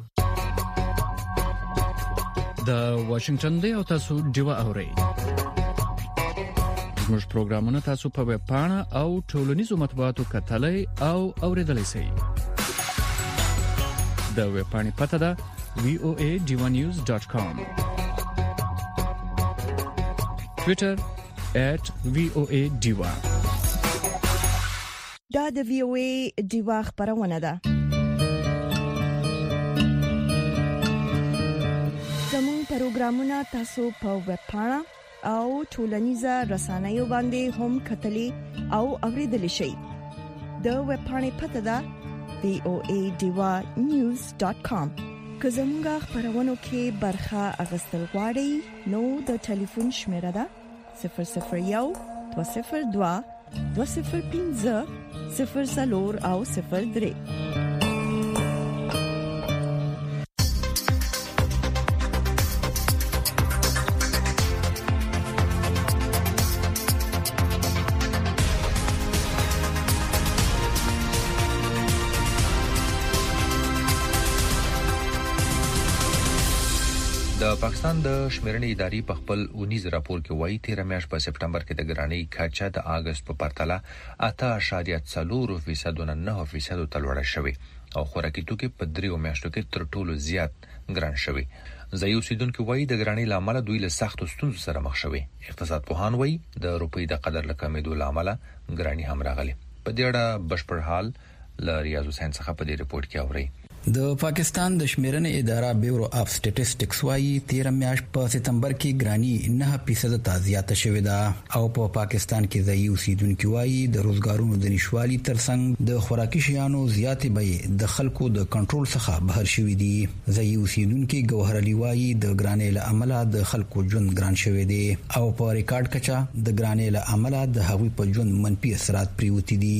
د واشنگټن دی او تاسو ډیوا اورئ. زموږ پروګرامونه تاسو په ویب پاڼه او ټولنیزو مطبوعاتو کتلای او اوریدلای شئ. د ویب پاڼې پته ده voadivanews.com. Twitter @voadiva. دا د VOA دیوا خبرونه ده. زموږ پروګرامونه تاسو په ویب پاڼه او ټولنیزو رسنیو باندې هم کتلې او اوریدلای شئ. د ویب پاڼې پته ده voadivanews.com. که زموږه خبرونو کې برخه اغستل غواړئ نو د ټلیفون شمیره ده 001 202 205 00 او 03. د پاکستان د شمیرنې ادارې په خپل 19 راپور کې وایي 13 میاشت په سپټمبر کې د ګرانۍ کچه د اگست په پرتله 8.4% 9% ته لوړه شوې او خوراکي توکي په 3 میاشتو کې تر ټولو زیات ګران شوي. ځایي اوسیدونکو وایي د ګرانۍ لامل دوی له سختو ستونزو سره مخ شوي. اقتصاد پوهان وایي د روپۍ د قدر له کمېدو لامل ګرانۍ هم راغلي. په دې اړه بشپړ حال له ریاض حسین څخه په دې رپورت کې اوري. د پاکستان د شمیرنې اداره بیورو اف سټټیسټکس وايي 13 میاشت په سپتمبر کې ګرانی 9% ته زیاته شوې ده او په پاکستان کې ځایي اوسیدونکو وايي د روزګارونو د نشوالي ترڅنګ د خوراکي شیانو زیاتې بیې د خلکو د کنټرول څخه بهر شوې دي. ځایي اوسیدونکو ګوهر علي وايي د ګرانۍ له امله د خلکو ژوند ګران شوی دی او په ریکارډ کچا د ګرانۍ له امله د هغوی په ژوند منفي اثرات پریوتی دي.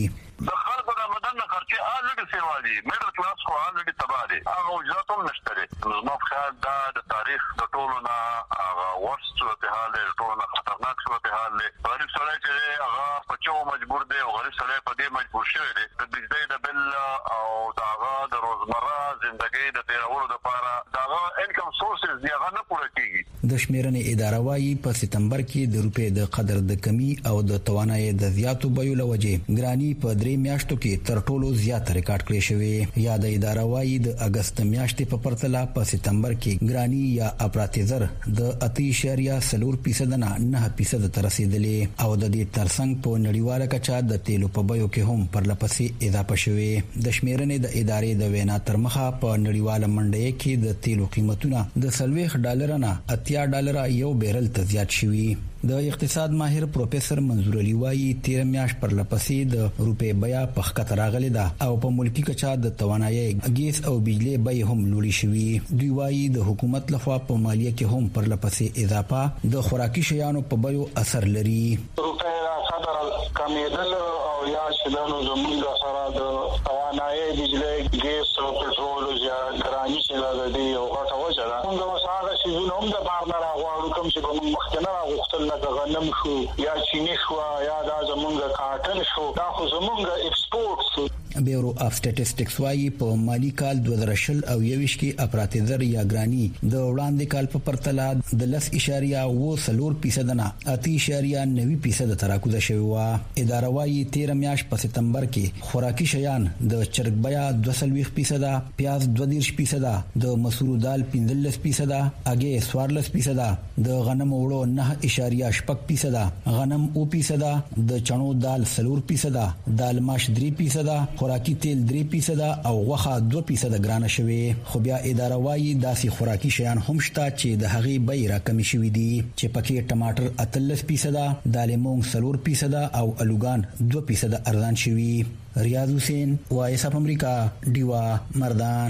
سیوالي میډل کلاس خو الریډي تباہ دي هغه وجات هم نشته دي. نو خیال دا د تاریخ د ټولو نه هغه ورس صورتحال دی، ټولو نه خطرناک صورتحال دی. غریب سړی چې هغه په چو مجبور دی او غریب سړی په دې مجبور شوی دی د بجلی د بل او داغه د روزمره ژوندۍ د تیرولو لپاره داغه انکم سورسز دی هغه نه پوره کیږي. د شمیرنې اداره وايي په سپتمبر کې د روپې د قدر د کمی او د توانایي د زیاتو بیو لوجه ګرانی په 3 میاشتو کې تر ټولو زیات ریکارډ کړی شوی. یا د اداره وايي د اگست میاشتې په پرتله په سپتمبر کې ګرانی یا اپراتیزر د 8.4% نه 9% ته رسیدلې او د دې ترڅنګ په نړیواله کچه د تیلو په بیو کې هم پرلپسې اضافه شوې. د شمیرنې د ادارې د وینا تر مخه په نړیواله منډه کې د تیلو قیمتونه د $40 نه $80 یو بیرل ته زیات شوي. د اقتصاد ماهر پروفیسور منظور علي وايي 13 میاشت پر لپسې د روپې بیا په خطر راغلي ده او په ملکی کچا د توانایي ګیس او بجلی بیې هم لوړې شوي. دوی وايي د حکومت لخوا په مالیه کې هم پر لپسې اضافه د خوراکي شیانو په بیو اثر لري. روپې قدر کمیدل او یا شلانو زمونږ سره د توانایي بجلی ګیس او پټرول یا ګرانی شنه د دې او غټه وجه ده. موږ وساغه چې نوم د بار نه راغواړو کوم چې موږ مخکنه راغوښتل لکه غنم شو یا چینی شو یا دا زمونږ کاټن شو دا خو زمونږ ایکسپورټس. بیورو اف سټټیسټکس وايي په مالی کال 2020 او 21 کې اپراتیزر یا ګرانی د وړاندې کال په پرتله د 10.4% نه 8.9% تراکوزه شوی و. اداره وايي 13 میاشت په سپتمبر کې خوراکي شیان د چرګ بیا 2.2%، پیاز 2.2%، د مسورو دال 15%، اګې 14%، د غنم وړو 9.8%، غنم 0%، د چڼو دال 4%، دال ماش 3%، خوراکي تیل 3% او غوښه 2% ګرانه شوی. خو بیا اداره وايي داسې خوراکي شیان هم شته چې د هغې بیې راکمې شوې دي چې پکې ټماټر 18%، دال مونګ 4% او الوګان 2% ارزان شوی. ریاض حسین، وایس اف امریکا، ډیوا مردان.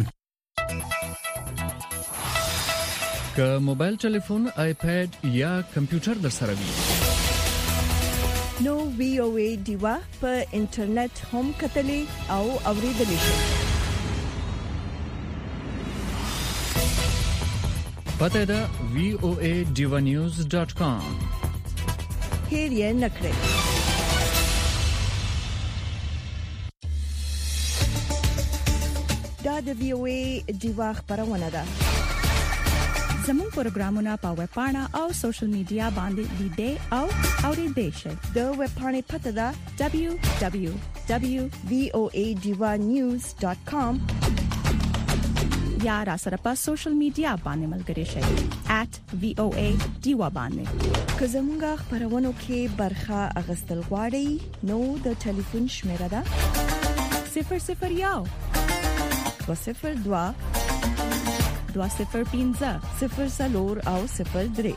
که موبایل ټلیفون، آیپاد یا کمپیوټر در سره وي نو VOA ډیوا په انټرنیټ هم کتلې او اوریدلې شئ. پته ده voaDivanews.com. هیر یې نکړئ. دا د VOA ډیوا خبرونه ده. زموږ پروګرامونه په ویب پاڼه او سوشل میډیا باندې لیدئ او اوریدئ شئ. د ویب پاڼې پته ده www.voadivanews.com یا را سره په سوشل میډیا باندې ملګري شئ @VOA باندې. که زموږ خبرونه کې برخه اغستل غواړئ نو د ټلیفون شمیره ده 001 202 205 0 او 03.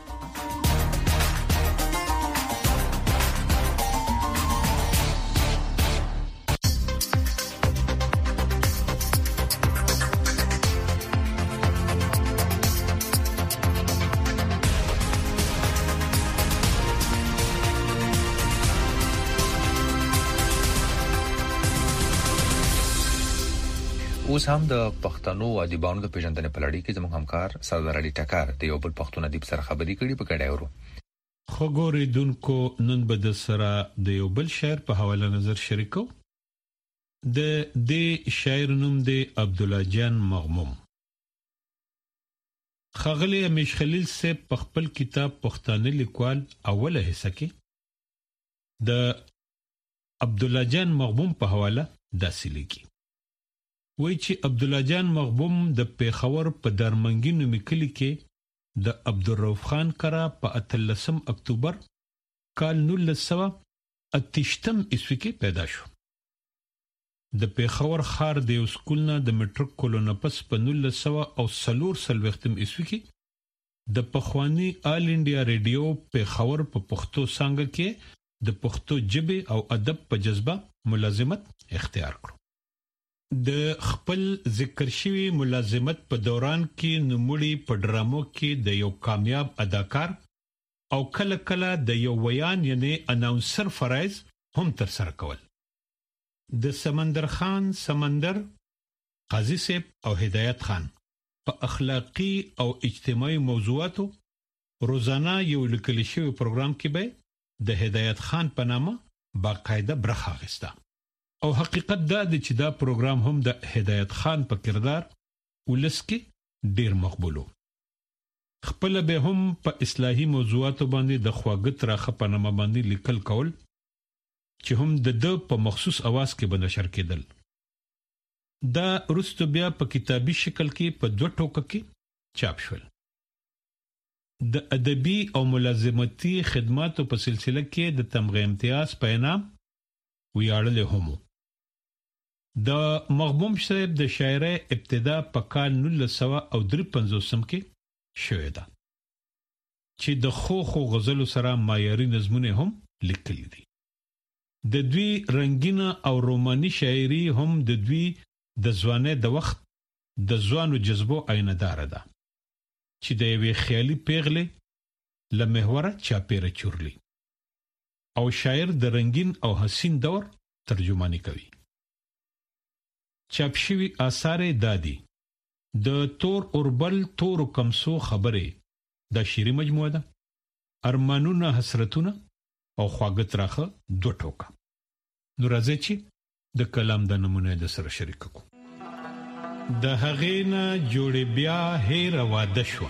اوس هم د پښتنو ادیبانو د پیژندنې په لړۍ کې زموږ همکار سردار علي ټکر د یو بل پښتون ادیب سره خبرې کړې په ګډه ورو. خو ګوریدونکو نن به د سره د یو بل شاعر په حواله نظر شریکو. د شاعر نوم دی عبدالله جان مغموم. خغلی امیش خلیل سے په خپل کتاب پښتانه لیکوال اوله حصہ کې د عبدالله جان مغموم په حواله داسې لیکي. وای چې عبدالله جان مغموم د پیښور په درمنګي نومي کلی کې د عبدالرؤف خان کرا په 13 اکتوبر کال 1988 عیسوي کې پیدا شو. د پیښور ښار د یو سکول نه د میټریک کولو پس په 1943 عیسوي کې د پخوانی آل انډیا ریډیو پیښور په پښتو څنګه کې د پښتو ژبه او ادب په جذبه ملازمت اختیار کړ. د خپل ذکر شوی ملازمت په دوران کې نوموړي په ډرامو کې د یو کامیاب اداکار او کله کله د یو ویان یعنی اناونسر فرایض هم تر سره کول. د سمندر خان سمندر، قاضي صاحب او هدایت خان په اخلاقی او اجتماعي موضوعاتو روزانه یو لیکل شوی پروګرام کې به د هدایت خان په نامه باقاعده برخه اخیسته. او حقیقت دا دی چې دا پروګرام هم د هدایت خان په کردار ولس کې ډیر مقبولو. خپل به هم په اصلاحي موضوعاتو باندې د خواګت راخه په نامه باندې لیکل کول چې هم د په مخصوص اواز کې به نشر کېدل. دا رستو بیا په کتابي شکل کې په 2 ټوکه کې چاپ شول. د ادبي او ملازمتي خدماتو په سلسله کې د تمغه امتیاز په انعام ویاړل هم. د مغموم صاحب د شاعرۍ ابتدا په کال 1953 کې شوې ده چې د خو غزلو سره معیاري نظمونه هم لیکلي دي. د دوی رنگینه او روماني شاعري هم د دوی د ځوانۍ د وخت د ځوانو جذبو عیندار ده چې د یوې خیالي پیغلې لمحوره چاپیره چورلی او شاعر د رنگین او حسین دور ترجمانی کوي. چاپ شوی آثار دادی د تور اوربل تور کمسو خبره د شعري مجموعه ده، ارمانونه حسرتونه او خواګت راخه 2 ټوکه. نو راځي چې د کلام د نمونه د سره شریک کو. د هغینا جوړې بیا هیر واده شو،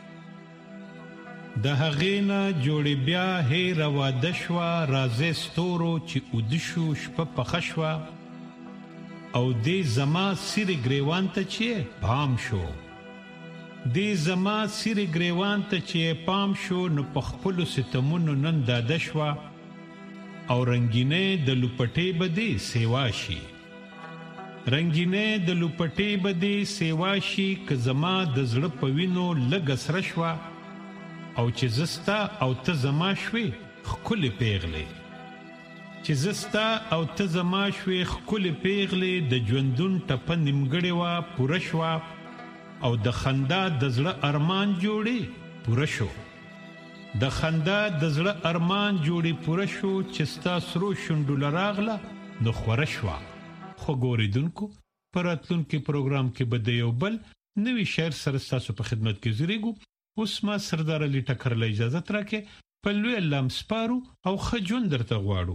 د هغینا جوړې بیا هیر واده شو، رازه ستورو چې ودشو شپه پخښوا او دې زما سری گریوان ته چې پام شو، دې زما سری گریوان ته چې پام شو، نو پخپلو ستمونو نن داده شو او رنگینه د لوپټې بده سیوا شي، رنگینه د لوپټې بده سیوا شي، که زما د زړه پوینو لګسر شوا او چې زستا او ته زما شوي خکل پیغلې، چې زستا او ته زما شوي خکل پیغلې، د ژوندون ټپه نیمګړې وا پوره شوا او د خندا د زړه ارمان جوړي پوره شو، د خندا د زړه ارمان جوړي پوره شو، چې ستا سرو شونډو لراغله نو خوره شوا. خو ګوریدونکو پراتلونکو پروګرام کې به د یو بل نوی شعر سره تاسو په خدمت کې زیریګو. اوس ما سردار علي ټکر له اجازه ترکه په لوی لام سپارو او خجون درته غواړو.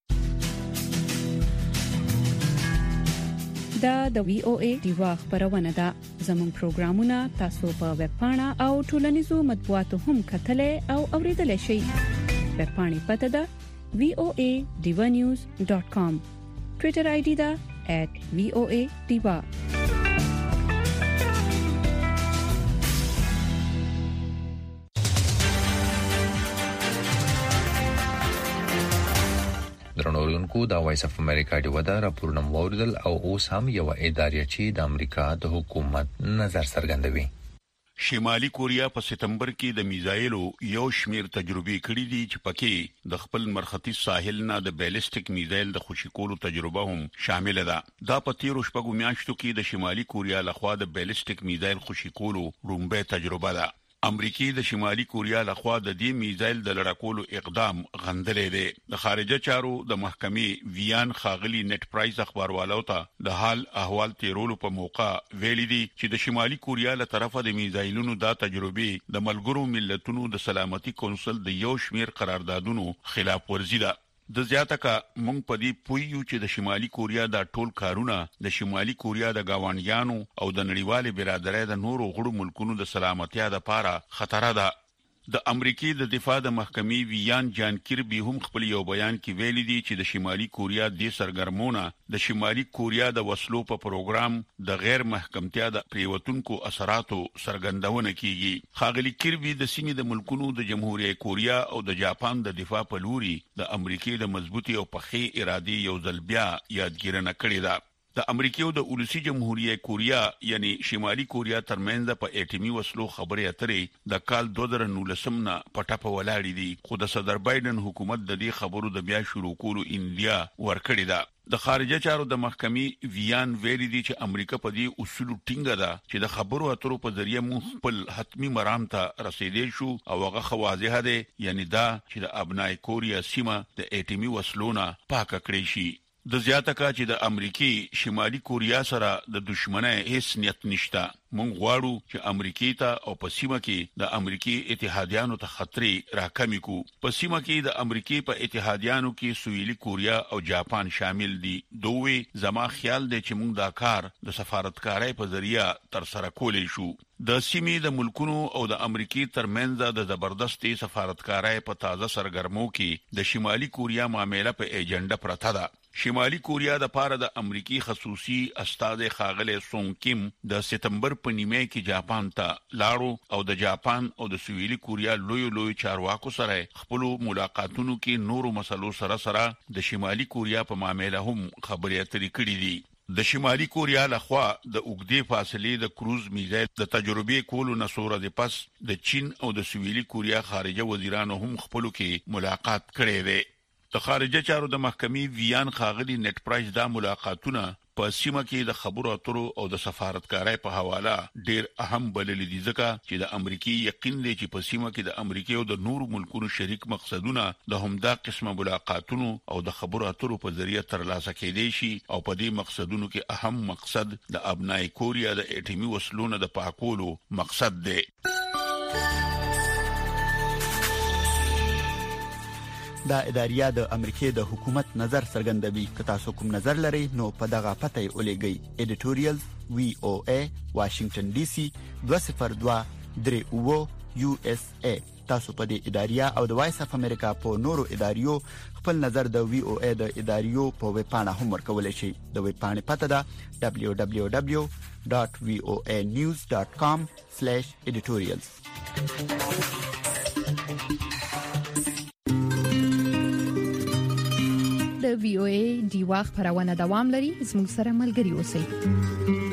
دا د وی او ای دیوا خبرونه ده. زموږ پروګرامونه تاسو په ویب پاڼه او ټولنیزو مطبوعاتو هم کتلای او اوریدلای شئ. ویب پاڼې پته ده voadivanews.com. ټوئیټر آی ډي ده @voadiva. درنوونکو دا وایس اف امریکا دی ودا راپورنم ووردل او اوس هم یو ادارې چې د امریکا د حکومت نظر څرګندوي. شمالي کوریا په سپتمبر کې د میزایلو یو شمیر تجربې کړې دي چې پکې د خپل مرخصي ساحل نه د بیلستیک میزایل د خوشی کولو تجربه هم شامل ده. دا په تیرو شپږو میاشتو کې د شمالي کوریا لخوا د بیلستیک میزایل خوشی کولو رومبه تجربه ده. امریکای د شمالي کوریا لخوا د دې میزایل د لړکولو اقدام غندلې دی. د خارجه چارو د محکمې ویان خاغلی نت پرایز اخباروالو ته د حال احوال تیرولو په موقع ویلي دي چې د شمالي کوریا له طرفه د میزایلونو دا تجربه د ملګرو ملتونو د سلامتي کونسل د یو شمیر قراردادونو خلاف ورزي ده. د زیاته کا مونږ په دې پویو چې د شمالي کوریا د ټول کارونه د شمالي کوریا د گاونډیانو او د نړیوال برادرۍ د نورو غړو ملکونو د سلامتیا لپاره خطر ده. د امریکای د دفاع د محکمې ویان جان کیربي هم خپل یو بیان کې ویلي دي چې د شمالي کوریا د سرګرمونه د شمالي کوریا د وسلو په پروګرام د غیر محکمتیا د پریوتونکو اثراتو سرګندونه کیږي. خاغلی کیربي د سیمې د ملکونو د جمهوریت کوریا او د جاپان د دفاع په لوري د امریکای د مضبوطی او پخې ارادي یو ځل بیا یادګیرنه کړې ده. د امریکای د اولسي جمهوریت کوریا یعنی شمالي کوریا ترمنځ په اټومي وسلو خبرې اترې د کال 2019 نه پټه ولاړې دي. خو د صدر بایدن حکومت د دې خبرو د بیا شروع کولو انډیا ورکړې ده. د خارجه چارو د محکمې ویان ویلي دي چې امریکا په دې اصول ټینګه ده چې د خبرو اترو په ذریعہ مون خپل حتمی مرام ته رسیدې شو او هغه واضح ده یعنی دا چې د ابنای کوریا سیمه د اټومي وسلو نه پاک کړی شي. د زیاته کا چې د امریکای شمالي کوریا سره د دښمنۍ هیڅ نیت نشته. مونږ غواړو چې امریکای ته او په سیمه کې د امریکای اتحادیانو ته خطرې راکمې کو. په سیمه کې د امریکای په اتحادیانو کې سویلي کوریا او جاپان شامل دي. دوی زما خیال دی چې مونږ دا کار د سفارتکارۍ په ذریعہ تر سره کولای شو. د سیمې د ملکونو او د امریکای ترمنځ د زبردستي سفارتکارۍ په تازه سرګرمو کې د شمالي کوریا معاملې په ایجنډا پرته ده. شمالي کوریا د پاره د امریکای خصوصي استاد خاغله سون کیم د سپتمبر په نیمه کې جاپان ته لاړو او د جاپان او د سویلي کوریا لوی چارواکو سره خپل ملاقاتونو کې نورو مسلو سره د شمالي کوریا په معاملې هم خبرې اترې کړې دي. د شمالي کوریا لخوا د اوګدې فاصلې د کروز میزایل د تجربې کولو نسوره د پس د چین او د سویلي کوریا خارجه وزیرانو هم خپل کې ملاقات کړي دي. د خارجه چارو د محکمې ویان خاغلی نت پرایز دا ملاقاتونه په سیمه کې د خبرو اترو او د سفارتکارۍ په حواله ډیر اهم بلل دي ځکه چې د امریکای یقین دی چې په سیمه کې د امریکای او د نورو ملکونو شریک مقصدونه د همدا قسمه ملاقاتونو او د خبرو اترو په ذریعہ ترلاسه کېدای شي او په دې مقصدونو کې اهم مقصد د ابنای کوریا د اټومي وسلو نه د پاکولو مقصد دی. دا اداریه د امریکای د حکومت نظر څرګندوي. که تاسو کوم نظر لرئ نو په دغه پته یې ولېږئ: editorials VOA Washington DC 20238 USA. تاسو په دې اداریه او د وایس اف امریکا په نورو اداریو خپل نظر د VOA د اداریو په ویب پاڼه هم ورکولای شئ. د ویب پاڼې پته ده www.voanews.com/editorials. د VOA دیوا خبرونه دوام لري. زموږ سره ملګري اوسئ.